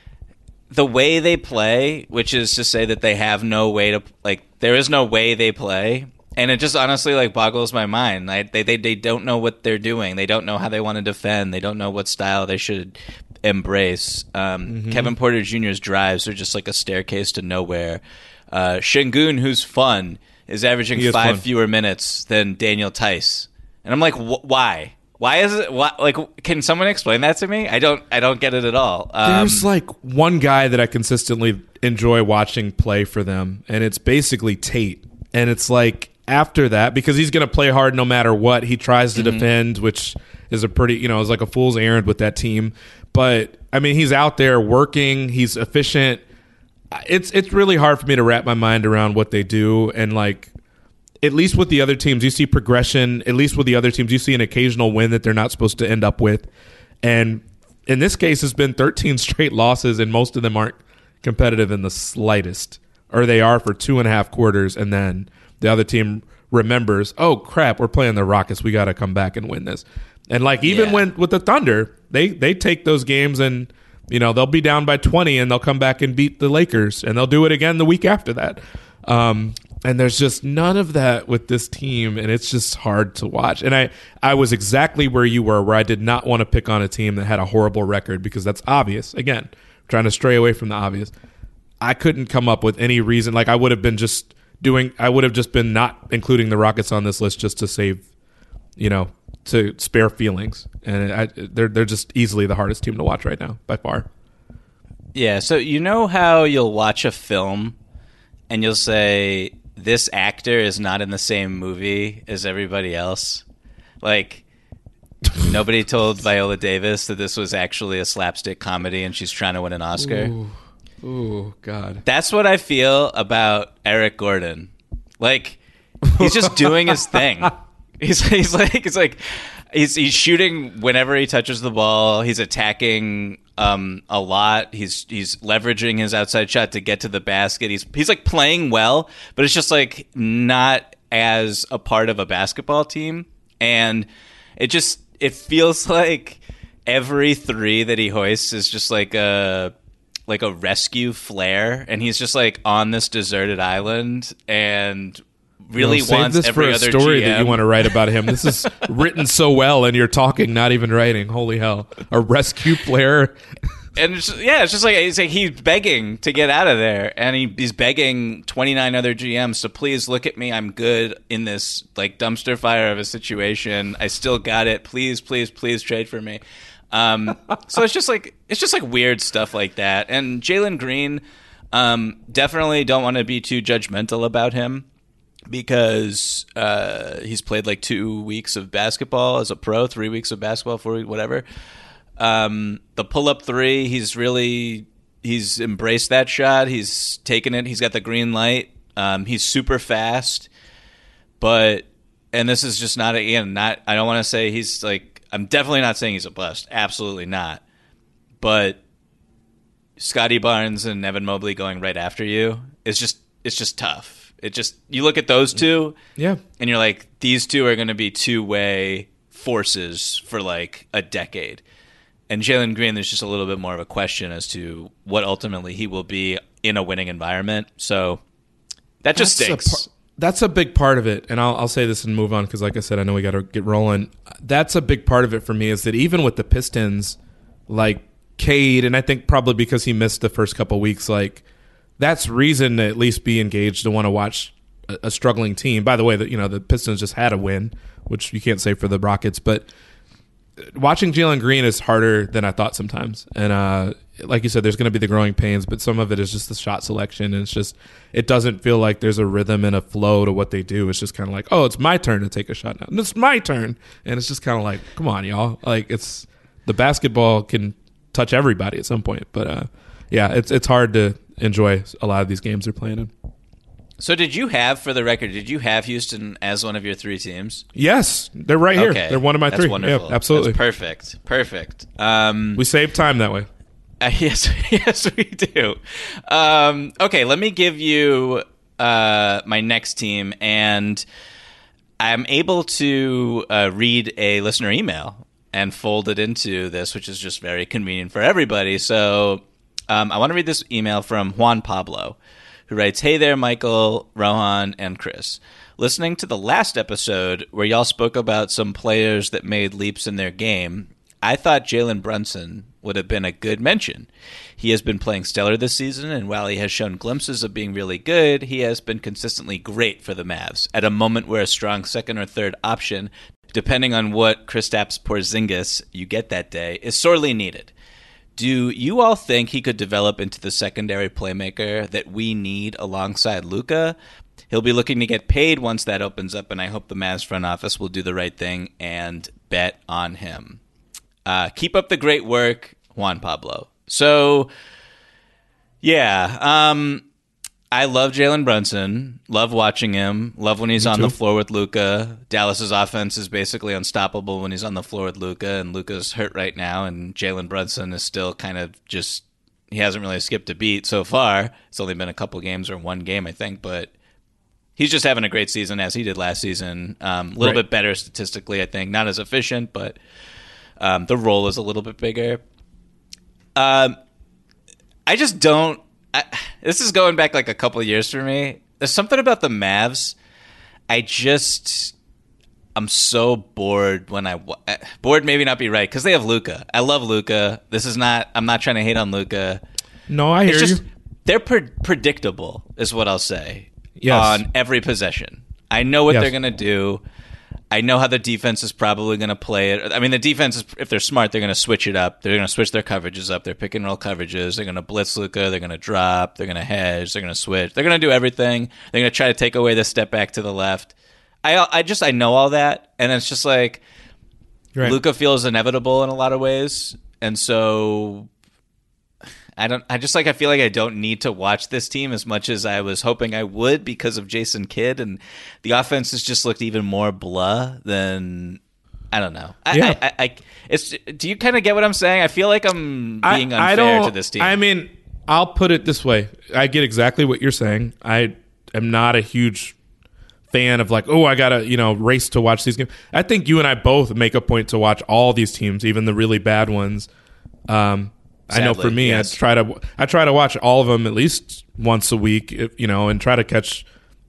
F: the way they play, which is to say that they have no way to like. There is no way they play, and it just honestly like boggles my mind. Like, they they they don't know what they're doing. They don't know how they want to defend. They don't know what style they should embrace. Um, mm-hmm. Kevin Porter Junior's drives are just like a staircase to nowhere. Uh, Şengün, who's fun, is averaging
G: is
F: five
G: fun.
F: fewer minutes than Daniel Tice, and I'm like, wh- why? Why is it? Why, like, can someone explain that to me? I don't. I don't get it at all. Um,
G: There's like one guy that I consistently enjoy watching play for them, and it's basically Tate. And it's like after that, because he's going to play hard no matter what. He tries to mm-hmm. defend, which is a pretty, you know, is like a fool's errand with that team. But I mean, he's out there working. He's efficient. It's it's really hard for me to wrap my mind around what they do, and like. At least with the other teams, you see progression. At least with the other teams, you see an occasional win that they're not supposed to end up with. And in this case, it's been thirteen straight losses, and most of them aren't competitive in the slightest. Or they are for two and a half quarters, and then the other team remembers, oh, crap, we're playing the Rockets. We got to come back and win this. And like even
F: yeah.
G: when with the Thunder, they, they take those games and, you know, they'll be down by twenty, and they'll come back and beat the Lakers, and they'll do it again the week after that. Um And there's just none of that with this team, and it's just hard to watch. And I, I was exactly where you were, where I did not want to pick on a team that had a horrible record because that's obvious. Again, trying to stray away from the obvious. I couldn't come up with any reason. Like I would have been just doing, I would have just been not including the Rockets on this list just to save, you know, to spare feelings. And I, they're they're just easily the hardest team to watch right now by far.
F: Yeah. So you know how you'll watch a film and you'll say, this actor is not in the same movie as everybody else. Like, nobody told Viola Davis that this was actually a slapstick comedy and she's trying to win an Oscar.
G: Ooh, Ooh God.
F: That's what I feel about Eric Gordon. Like, he's just doing his thing. He's he's like he's like he's he's shooting whenever he touches the ball. He's attacking um, a lot. He's he's leveraging his outside shot to get to the basket. He's he's like playing well, but it's just like not as a part of a basketball team. And it just it feels like every three that he hoists is just like a like a rescue flare, and he's just like on this deserted island and really
G: you know,
F: wants
G: save this
F: every
G: for a
F: other
G: story
F: G M.
G: that you want to write about him. This is written so well, and you're talking, not even writing. Holy hell! A rescue player.
F: And it's just, yeah, it's just like he's, like he's begging to get out of there, and he, he's begging twenty-nine other G Ms to please look at me. I'm good in this like dumpster fire of a situation. I still got it. Please, please, please trade for me. Um, so it's just like it's just like weird stuff like that. And Jalen Green, um, definitely don't want to be too judgmental about him because uh, he's played like two weeks of basketball as a pro, three weeks of basketball, four weeks, whatever. Um, the pull-up three, he's really he's embraced that shot. He's taken it. He's got the green light. Um, he's super fast, but and this is just not again not. I don't want to say he's like. I'm definitely not saying he's a bust. Absolutely not. But Scotty Barnes and Evan Mobley going right after you is just it's just tough. It just you look at those two,
G: yeah,
F: and you're like these two are going to be two-way forces for like a decade. And Jalen Green, there's just a little bit more of a question as to what ultimately he will be in a winning environment. So that just
G: that's
F: stinks.
G: A par- that's a big part of it. And I'll, I'll say this and move on because, like I said, I know we got to get rolling. That's a big part of it for me is that even with the Pistons, like Cade, and I think probably because he missed the first couple weeks, like that's reason to at least be engaged to want to watch a, a struggling team. By the way, that you know the Pistons just had a win, which you can't say for the Rockets, but watching Jalen Green is harder than I thought sometimes. And uh, like you said, there's going to be the growing pains, but some of it is just the shot selection. And it's just, it doesn't feel like there's a rhythm and a flow to what they do. It's just kind of like, oh, it's my turn to take a shot now. And it's my turn. And it's just kind of like, come on, y'all. Like it's, the basketball can touch everybody at some point. But uh, yeah, it's it's hard to enjoy a lot of these games they're playing in.
F: So did you have, for the record, did you have Houston as one of your three teams?
G: Yes, they're right here.
F: Okay.
G: They're one of my
F: That's
G: three.
F: Wonderful.
G: Yeah, absolutely.
F: That's perfect. Perfect. Um,
G: we save time that way.
F: Uh, yes, yes, we do. Um, okay, let me give you uh, my next team, and I'm able to uh, read a listener email and fold it into this, which is just very convenient for everybody. So um, I want to read this email from Juan Pablo, who writes, "Hey there, Michael, Rohan, and Chris. Listening to the last episode where y'all spoke about some players that made leaps in their game, I thought Jalen Brunson would have been a good mention. He has been playing stellar this season, and while he has shown glimpses of being really good, he has been consistently great for the Mavs, at a moment where a strong second or third option, depending on what Kristaps Porzingis you get that day, is sorely needed. Do you all think he could develop into the secondary playmaker that we need alongside Luka? He'll be looking to get paid once that opens up, and I hope the Mavs front office will do the right thing and bet on him. Uh, keep up the great work, Juan Pablo." So, yeah, um, I love Jalen Brunson. Love watching him. Love when he's
G: Me
F: on
G: too.
F: the floor with Luka. Dallas's offense is basically unstoppable when he's on the floor with Luka, and Luka's hurt right now, and Jalen Brunson is still kind of just – he hasn't really skipped a beat so far. It's only been a couple games or one game, I think, but he's just having a great season as he did last season. Um, a little
G: Right.
F: bit better statistically, I think. Not as efficient, but um, the role is a little bit bigger. Um, I just don't I, this is going back like a couple of years for me. There's something about the Mavs. I just, I'm so bored when I, bored maybe not be right, because they have Luka. I love Luka. This is not, I'm not trying to hate on Luka.
G: No, I hear
F: It's just,
G: you.
F: they're pre- predictable is what I'll say.
G: Yes.
F: On every possession. I know what
G: Yes.
F: they're going to do. I know how the defense is probably going to play it. I mean, the defense, is, if they're smart, they're going to switch it up. They're going to switch their coverages up. Their pick and roll coverages. They're going to blitz Luka. They're going to drop. They're going to hedge. They're going to switch. They're going to do everything. They're going to try to take away the step back to the left. I I just, I know all that. And it's just like,
G: Right.
F: Luka feels inevitable in a lot of ways. And so I don't, I just like, I feel like I don't need to watch this team as much as I was hoping I would because of Jason Kidd, and the offense has just looked even more blah than, I don't know. I,
G: Yeah.
F: I, I, I it's, do you kind of get what I'm saying? I feel like I'm being
G: I, I
F: unfair
G: don't,
F: to this team.
G: I mean, I'll put it this way. I get exactly what you're saying. I am not a huge fan of like, oh, I got to, you know, race to watch these games. I think you and I both make a point to watch all these teams, even the really bad ones. Um, I know for
F: Sadly,
G: me,
F: yes.
G: I try to I try to watch all of them at least once a week, if, you know, and try to catch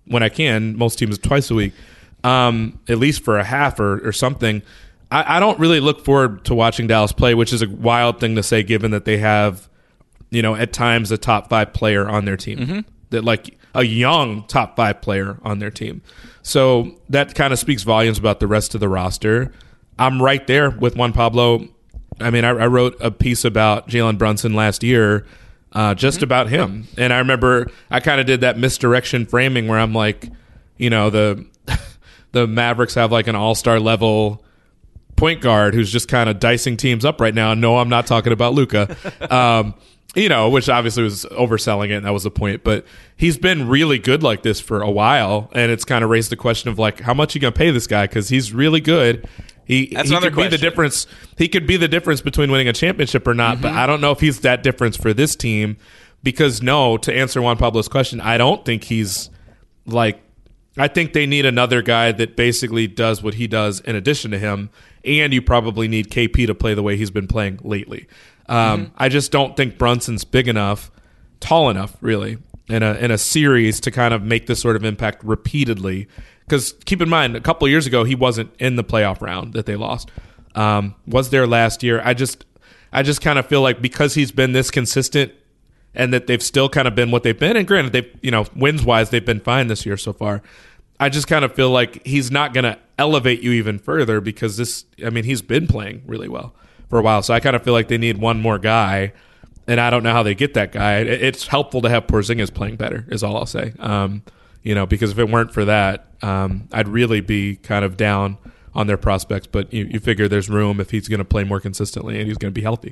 G: when I can. Most teams twice a week, um, at least for a half or, or something. I, I don't really look forward to watching Dallas play, which is a wild thing to say given that they have, you know, at times a top five player on their team. Mm-hmm. That like a young top five player on their team. So that kind of speaks volumes about the rest of the roster. I'm right there with Juan Pablo. I mean, I, I wrote a piece about Jalen Brunson last year, uh, just mm-hmm. about him. And I remember I kind of did that misdirection framing where I'm like, you know, the the Mavericks have like an all-star level point guard who's just kind of dicing teams up right now. And no, I'm not talking about Luka. Um, you know, which obviously was overselling it, and that was the point. But he's been really good like this for a while, and it's kind of raised the question of like, how much are you gonna pay this guy? Because he's really good. He
F: That's
G: he
F: another
G: could
F: question.
G: be the difference. He could be the difference between winning a championship or not. Mm-hmm. But I don't know if he's that difference for this team. Because no, to answer Juan Pablo's question, I don't think he's like. I think they need another guy that basically does what he does in addition to him, and you probably need K P to play the way he's been playing lately. Um, mm-hmm. I just don't think Brunson's big enough, tall enough, really, in a in a series to kind of make this sort of impact repeatedly. Because keep in mind, a couple of years ago, he wasn't in the playoff round that they lost. Um, was there last year? I just, I just kind of feel like because he's been this consistent, and that they've still kind of been what they've been. And granted, they, you know, wins wise, they've been fine this year so far. I just kind of feel like he's not going to elevate you even further because this. I mean, he's been playing really well for a while. So I kind of feel like they need one more guy, and I don't know how they get that guy. It's helpful to have Porzingis playing better, is all I'll say. Um, you know, because if it weren't for that, um, I'd really be kind of down on their prospects. But you, you figure there's room if he's going to play more consistently and he's going to be healthy.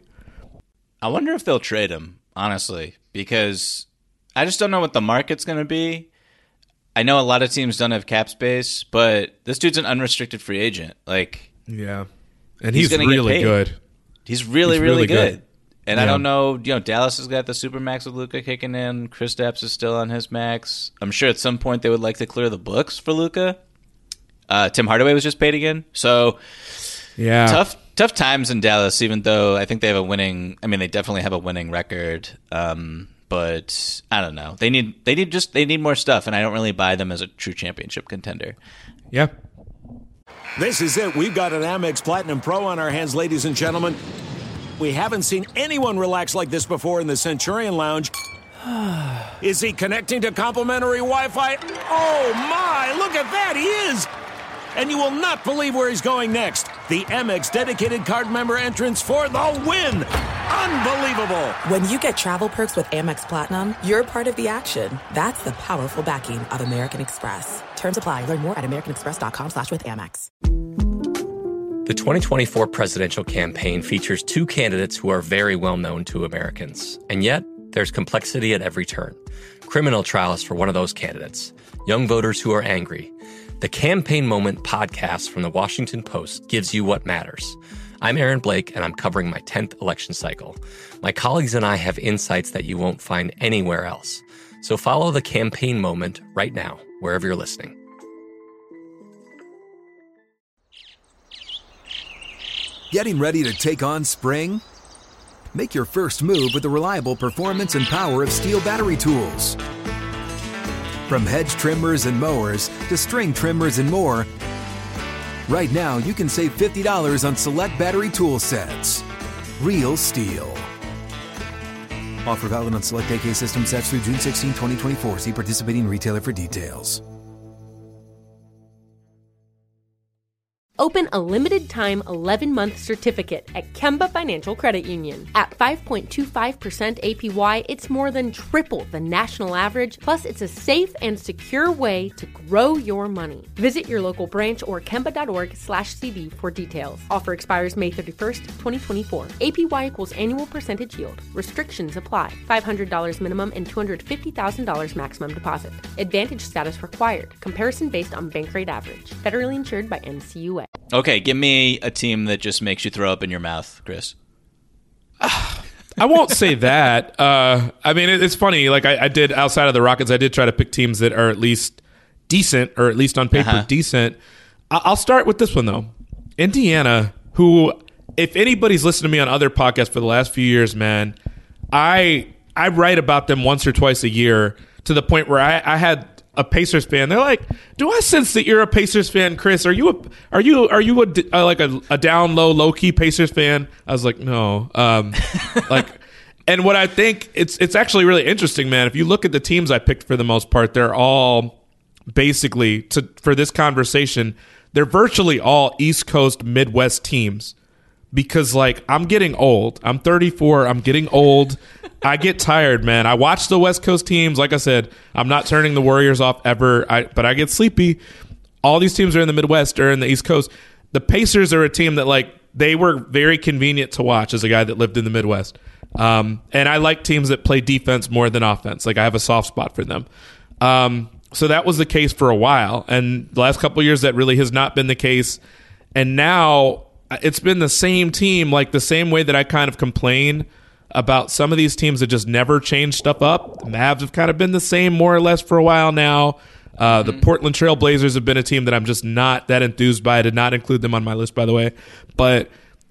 F: I wonder if they'll trade him, honestly, because I just don't know what the market's going to be. I know a lot of teams don't have cap space, but this dude's an unrestricted free agent. Like,
G: yeah, and
F: he's,
G: he's really good.
F: He's really, he's really, really good. good. And
G: yeah.
F: I don't know, you know, Dallas has got the super max with Luka kicking in. Kristaps is still on his max. I'm sure at some point they would like to clear the books for Luka. Uh, Tim Hardaway was just paid again, so
G: yeah,
F: tough, tough times in Dallas. Even though I think they have a winning, I mean, they definitely have a winning record. Um, but I don't know. They need, they need just, they need more stuff, and I don't really buy them as a true championship contender.
G: Yeah.
J: This is it. We've got an Amex Platinum Pro on our hands, ladies and gentlemen. We haven't seen anyone relax like this before in the Centurion Lounge. Is he connecting to complimentary Wi-Fi? Oh, my! Look at that! He is! And you will not believe where he's going next. The Amex dedicated card member entrance for the win! Unbelievable!
A: When you get travel perks with Amex Platinum, you're part of the action. That's the powerful backing of American Express. Terms apply. Learn more at americanexpress.com slash with Amex.
H: The twenty twenty-four presidential campaign features two candidates who are very well known to Americans. And yet, there's complexity at every turn. Criminal trials for one of those candidates. Young voters who are angry. The Campaign Moment podcast from the Washington Post gives you what matters. I'm Aaron Blake, and I'm covering my tenth election cycle. My colleagues and I have insights that you won't find anywhere else. So follow The Campaign Moment right now, wherever you're listening.
D: Getting ready to take on spring? Make your first move with the reliable performance and power of Steel battery tools. From hedge trimmers and mowers to string trimmers and more, right now you can save fifty dollars on select battery tool sets. Real Steel. Offer valid on select A K system sets through June sixteenth, twenty twenty-four. See participating retailer for details.
I: Open a limited-time eleven-month certificate at Kemba Financial Credit Union. At five point two five percent A P Y, it's more than triple the national average, plus it's a safe and secure way to grow your money. Visit your local branch or kemba.org slash CD for details. Offer expires May thirty-first, twenty twenty-four. A P Y equals annual percentage yield. Restrictions apply. five hundred dollars minimum and two hundred fifty thousand dollars maximum deposit. Advantage status required. Comparison based on bank rate average. Federally insured by N C U A.
F: Okay, give me a team that just makes you throw up in your mouth, Chris.
G: I won't say that. Uh, I mean, it, it's funny. Like I, I did outside of the Rockets, I did try to pick teams that are at least decent, or at least on paper uh-huh. decent. I, I'll start with this one though. Indiana, who, if anybody's listened to me on other podcasts for the last few years, man, I I write about them once or twice a year to the point where I, I had a Pacers fan. They're like, "Do I sense that you're a Pacers fan, Chris? Are you a are you are you a, a like a, a down low low key Pacers fan?" I was like, "No." Um, like, and what I think it's it's actually really interesting, man. If you look at the teams I picked for the most part, they're all basically to for this conversation, they're virtually all East Coast Midwest teams. Because, like, I'm getting old. I'm thirty-four. I'm getting old. I get tired, man. I watch the West Coast teams. Like I said, I'm not turning the Warriors off ever, I, but I get sleepy. All these teams are in the Midwest or in the East Coast. The Pacers are a team that, like, they were very convenient to watch as a guy that lived in the Midwest. Um, and I like teams that play defense more than offense. Like, I have a soft spot for them. Um, so that was the case for a while. And the last couple of years, that really has not been the case. And now it's been the same team, like the same way that I kind of complain about some of these teams that just never change stuff up. The Mavs have kind of been the same more or less for a while now. Uh, mm-hmm. The Portland Trail Blazers have been a team that I'm just not that enthused by. I did not include them on my list, by the way. But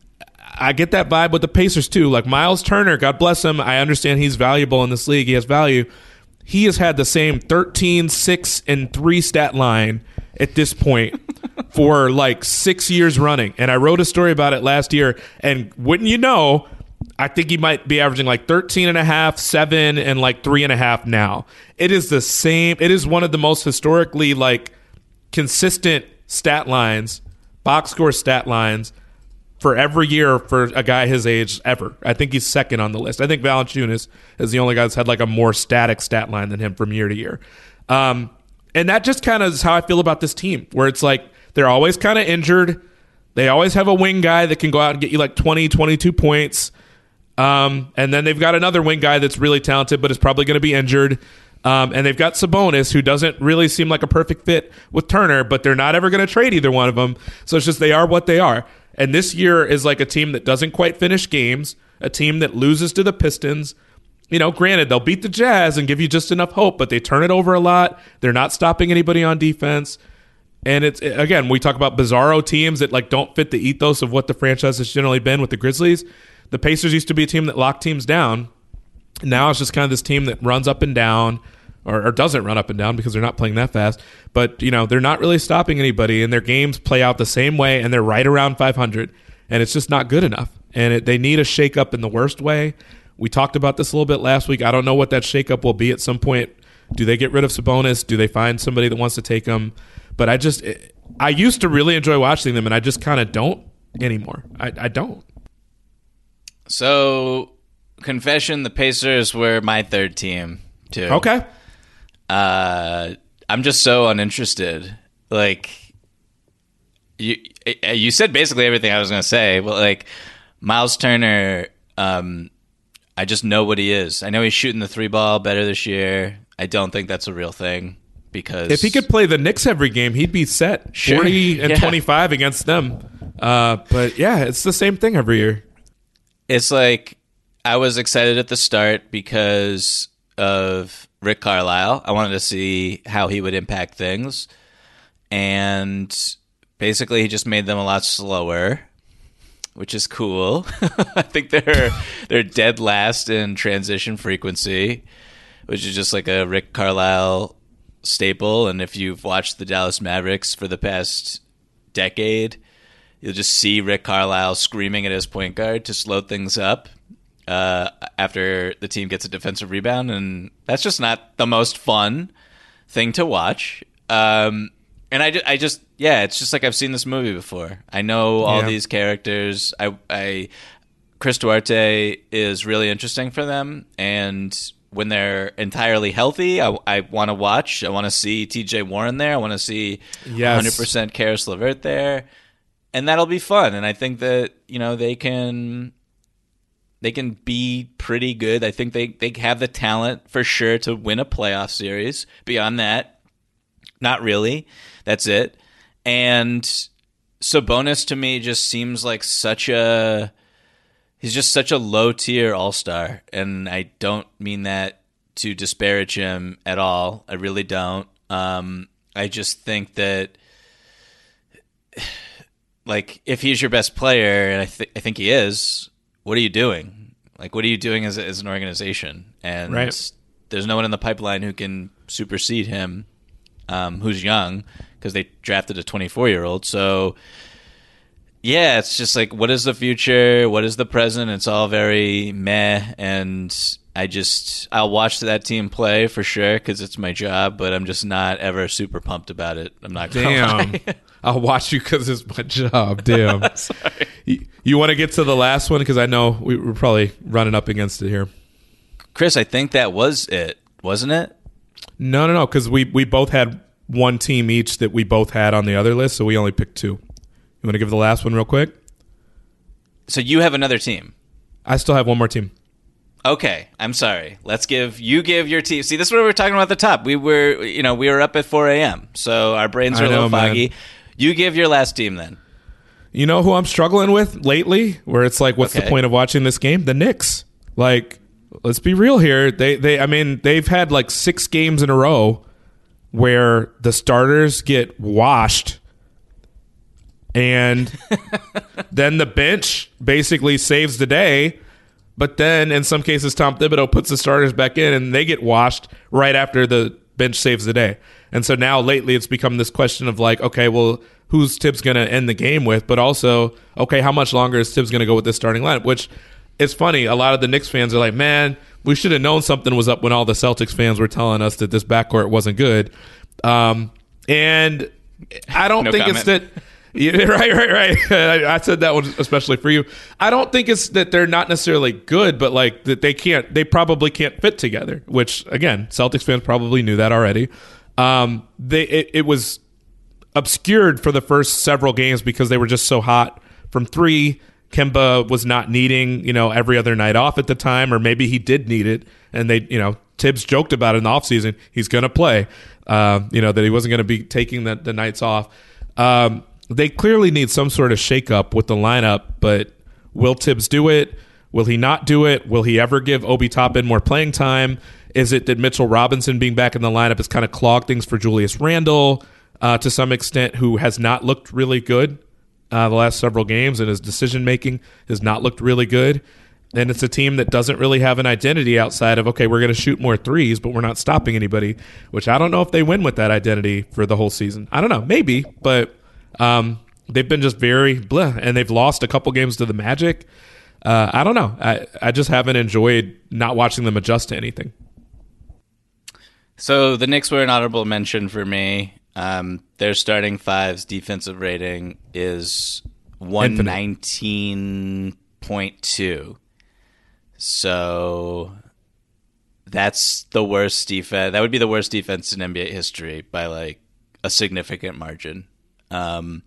G: I get that vibe with the Pacers, too. Like Miles Turner, God bless him. I understand he's valuable in this league. He has value. He has had the same thirteen, six, and three stat line at this point for like six years running. And I wrote a story about it last year. And wouldn't you know, I think he might be averaging like thirteen and a half, seven, and like three and a half now. It is the same. It is one of the most historically like consistent stat lines, box score stat lines for every year for a guy his age ever. I think he's second on the list. I think Valanciunas is the only guy that's had like a more static stat line than him from year to year. Um, and that just kind of is how I feel about this team, where it's like they're always kind of injured. They always have a wing guy that can go out and get you like twenty, twenty-two points. Um, and then they've got another wing guy that's really talented, but is probably going to be injured. Um, and they've got Sabonis, who doesn't really seem like a perfect fit with Turner, but they're not ever going to trade either one of them. So it's just they are what they are. And this year is like a team that doesn't quite finish games, a team that loses to the Pistons. You know, granted, they'll beat the Jazz and give you just enough hope, but they turn it over a lot. They're not stopping anybody on defense. And it's, again, we talk about bizarro teams that like don't fit the ethos of what the franchise has generally been with the Grizzlies. The Pacers used to be a team that locked teams down. Now it's just kind of this team that runs up and down, or, or doesn't run up and down because they're not playing that fast. But, you know, they're not really stopping anybody, and their games play out the same way, and they're right around five hundred. And it's just not good enough. And it, they need a shakeup in the worst way. We talked about this a little bit last week. I don't know what that shakeup will be at some point. Do they get rid of Sabonis? Do they find somebody that wants to take him? But I just, I used to really enjoy watching them, and I just kind of don't anymore. I, I don't.
F: So, confession, the Pacers were my third team, too.
G: Okay.
F: Uh, I'm just so uninterested. Like, you you said basically everything I was going to say. But, like, Miles Turner, um, I just know what he is. I know he's shooting the three ball better this year. I don't think that's a real thing. Because
G: if he could play the Knicks every game, he'd be set.
F: Sure.
G: forty and
F: yeah.
G: twenty-five against them. Uh, but, yeah, it's the same thing every year.
F: It's like I was excited at the start because of Rick Carlisle. I wanted to see how he would impact things. And basically he just made them a lot slower, which is cool. I think they're they're dead last in transition frequency, which is just like a Rick Carlisle staple. And if you've watched the Dallas Mavericks for the past decade, you'll just see Rick Carlisle screaming at his point guard to slow things up uh, after the team gets a defensive rebound, and that's just not the most fun thing to watch. Um, and I, I just, yeah, it's just like I've seen this movie before. I know all yeah. these characters. I, I, Chris Duarte is really interesting for them, and when they're entirely healthy, I, I want to watch. I want to see T J Warren there. I want to see yes. one hundred percent Karis LeVert there. And that'll be fun, and I think that you know they can, they can be pretty good. I think they, they have the talent for sure to win a playoff series. Beyond that, not really. That's it. And Sabonis to me just seems like such a, he's just such a low tier all star, and I don't mean that to disparage him at all. I really don't. Um, I just think that. Like, if he's your best player, and I, th- I think he is, what are you doing? Like, what are you doing as, a, as an organization? And
G: right.
F: there's no one in the pipeline who can supersede him. um, who's young because they drafted a twenty-four-year-old. So, yeah, it's just like, what is the future? What is the present? It's all very meh, and I just, I'll watch that team play for sure because it's my job, but I'm just not ever super pumped about it. I'm not gonna
G: Damn.
F: lie.
G: I'll watch you because it's my job. Damn.
F: Sorry.
G: You, you want to get to the last one? Because I know we, we're probably running up against it here.
F: Chris, I think that was it, wasn't it?
G: No, no, no, because we, we both had one team each that we both had on the other list, so we only picked two. You want to give the last one real quick?
F: So you have another team.
G: I still have one more team.
F: Okay, I'm sorry. Let's give you give your team. See, this is what we were talking about at the top. We were, you know, we were up at four a.m., so our brains are
G: I
F: a little
G: know,
F: foggy.
G: man.
F: You give your last team then.
G: You know who I'm struggling with lately? Where it's like, what's
F: Okay.
G: the point of watching this game? The Knicks. Like, let's be real here. They, they, I mean, they've had like six games in a row where the starters get washed, and then the bench basically saves the day. But then, in some cases, Tom Thibodeau puts the starters back in, and they get washed right after the bench saves the day. And so now, lately, it's become this question of like, okay, well, who's Tibbs going to end the game with? But also, okay, how much longer is Tibbs going to go with this starting lineup? Which is funny. A lot of the Knicks fans are like, man, we should have known something was up when all the Celtics fans were telling us that this backcourt wasn't good. Um, and I don't
F: No
G: think
F: comment.
G: it's that. Yeah, right, right, right. I, I said that one especially for you. I don't think it's that they're not necessarily good, but like that they can't, they probably can't fit together. Which again, Celtics fans probably knew that already. Um, they it, it was obscured for the first several games because they were just so hot from three. Kemba was not needing, you know, every other night off at the time, or maybe he did need it, and they, you know, Tibbs joked about it in the offseason. He's going to play, uh, you know, that he wasn't going to be taking the, the nights off. Um, They clearly need some sort of shakeup with the lineup, but will Tibbs do it? Will he not do it? Will he ever give Obi Toppin more playing time? Is it that Mitchell Robinson being back in the lineup has kind of clogged things for Julius Randle uh, to some extent, who has not looked really good uh, the last several games, and his decision-making has not looked really good? And it's a team that doesn't really have an identity outside of, okay, we're going to shoot more threes, but we're not stopping anybody, which I don't know if they win with that identity for the whole season. I don't know, maybe, but... Um, they've been just very bleh, and they've lost a couple games to the Magic. Uh, I don't know. I, I just haven't enjoyed not watching them adjust to anything.
F: So the Knicks were an honorable mention for me. Um, their starting five's defensive rating is one nineteen point two. So that's the worst defense. That would be the worst defense in N B A history by like a significant margin. Um,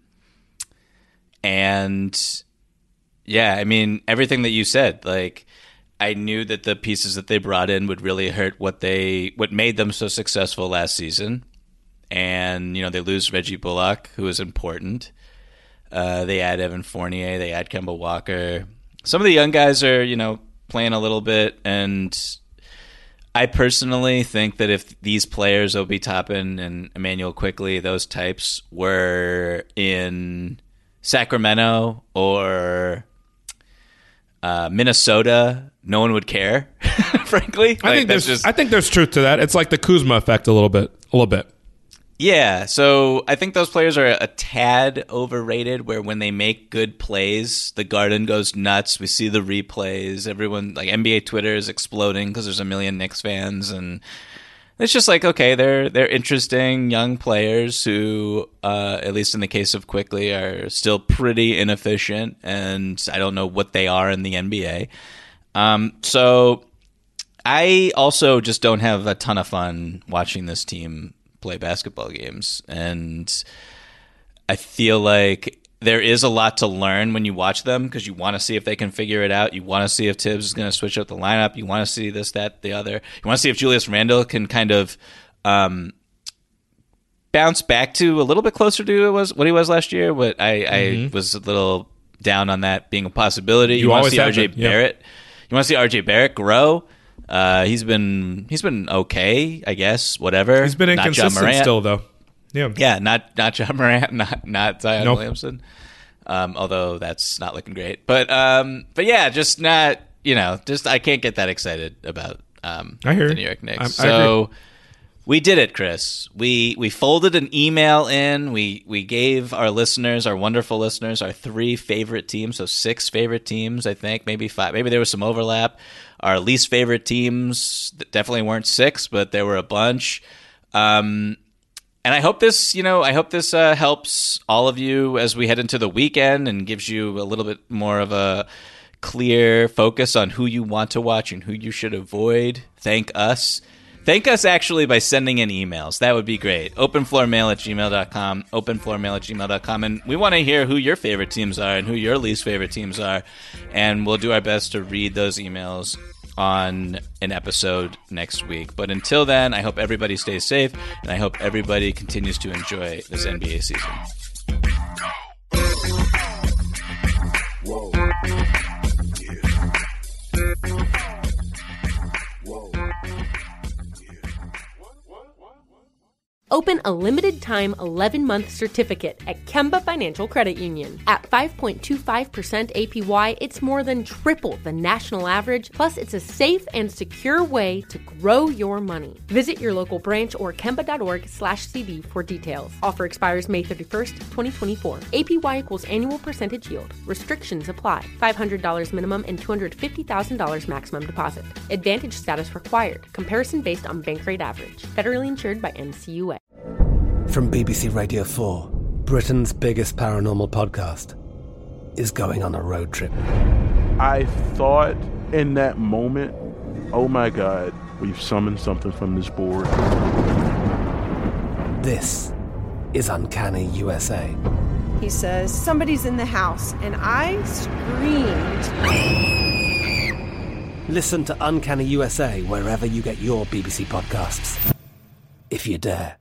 F: and yeah, I mean, everything that you said, like, I knew that the pieces that they brought in would really hurt what they, what made them so successful last season. And, you know, they lose Reggie Bullock, who is important. Uh, they add Evan Fournier, they add Kemba Walker. Some of the young guys are, you know, playing a little bit, and I personally think that if these players, Obi Toppin and Emmanuel Quickley, those types, were in Sacramento or uh, Minnesota, no one would care, frankly.
G: I
F: Like,
G: think
F: that's
G: there's
F: just,
G: I think there's truth to that. It's like the Kuzma effect a little bit, a little bit.
F: yeah, so I think those players are a tad overrated, where when they make good plays, the Garden goes nuts. We see the replays. Everyone, like, N B A Twitter is exploding because there's a million Knicks fans, and it's just like, okay, they're they're interesting young players who, uh, at least in the case of Quickley, are still pretty inefficient, and I don't know what they are in the N B A. Um, so I also just don't have a ton of fun watching this team play basketball games, and I feel like there is a lot to learn when you watch them, because you want to see if they can figure it out. You want to see if Tibbs is going to switch up the lineup. You want to see this, that, the other. You want to see if Julius Randle can kind of um, bounce back to a little bit closer to it was what he was last year. But I, mm-hmm. I was a little down on that being a possibility. You, you want to see R J Barrett. Yep. You want to see R J Barrett grow. Uh, he's been he's been okay, I guess. Whatever.
G: He's been inconsistent still, though. Yeah,
F: yeah. Not not John Morant, not not Zion
G: nope.
F: Williamson. Um, although that's not looking great. But um, but yeah, just not you know, just I can't get that excited about um
G: I hear
F: the New York Knicks.
G: I, I
F: so
G: agree.
F: We did it, Chris. We we folded an email in. We we gave our listeners, our wonderful listeners, our three favorite teams. So six favorite teams, I think, maybe five. Maybe there was some overlap. Our least favorite teams definitely weren't six, but there were a bunch. Um, and I hope this, you know, I hope this uh, helps all of you as we head into the weekend and gives you a little bit more of a clear focus on who you want to watch and who you should avoid. Thank us. Thank us, actually, by sending in emails. That would be great. openfloormail at gmail dot com, openfloormail at gmail dot com. And we want to hear who your favorite teams are and who your least favorite teams are. And we'll do our best to read those emails on an episode next week. But until then, I hope everybody stays safe, and I hope everybody continues to enjoy this N B A season.
K: Whoa.
I: Open a limited-time eleven-month certificate at Kemba Financial Credit Union. At five point two five percent A P Y, it's more than triple the national average, plus it's a safe and secure way to grow your money. Visit your local branch or kemba.org slash CD for details. Offer expires May thirty-first, twenty twenty-four. A P Y equals annual percentage yield. Restrictions apply. five hundred dollars minimum and two hundred fifty thousand dollars maximum deposit. Advantage status required. Comparison based on bank rate average. Federally insured by N C U A.
K: From B B C Radio four, Britain's biggest paranormal podcast is going on a road trip.
L: I thought in that moment, oh my God, we've summoned something from this board.
K: This is Uncanny U S A.
M: He says, somebody's in the house, and I screamed.
K: Listen to Uncanny U S A wherever you get your B B C podcasts, if you dare.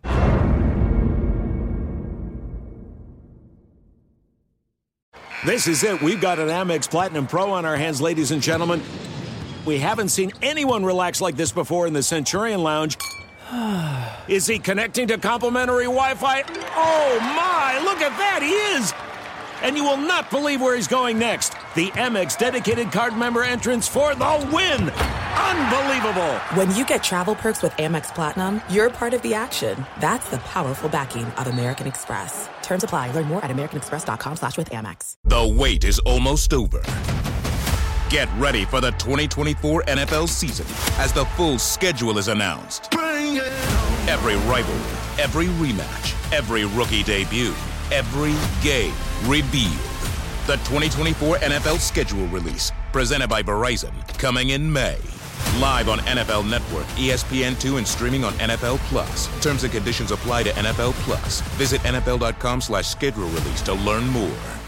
J: This is it. We've got an Amex Platinum Pro on our hands, ladies and gentlemen. We haven't seen anyone relax like this before in the Centurion Lounge. Is he connecting to complimentary Wi-Fi? Oh, my! Look at that! He is! And you will not believe where he's going next. The Amex dedicated card member entrance for the win! Unbelievable!
A: When you get travel perks with Amex Platinum, you're part of the action. That's the powerful backing of American Express. Terms apply. Learn more at americanexpress.com slash with Amex.
N: The wait is almost over. Get ready for the twenty twenty-four N F L season as the full schedule is announced. Bring it on. Every rivalry, every rematch, every rookie debut, every game revealed. The twenty twenty-four N F L schedule release, presented by Verizon, coming in May. Live on N F L Network, E S P N two, and streaming on N F L Plus. Terms and conditions apply to N F L Plus. Visit N F L dot com slash schedule release to learn more.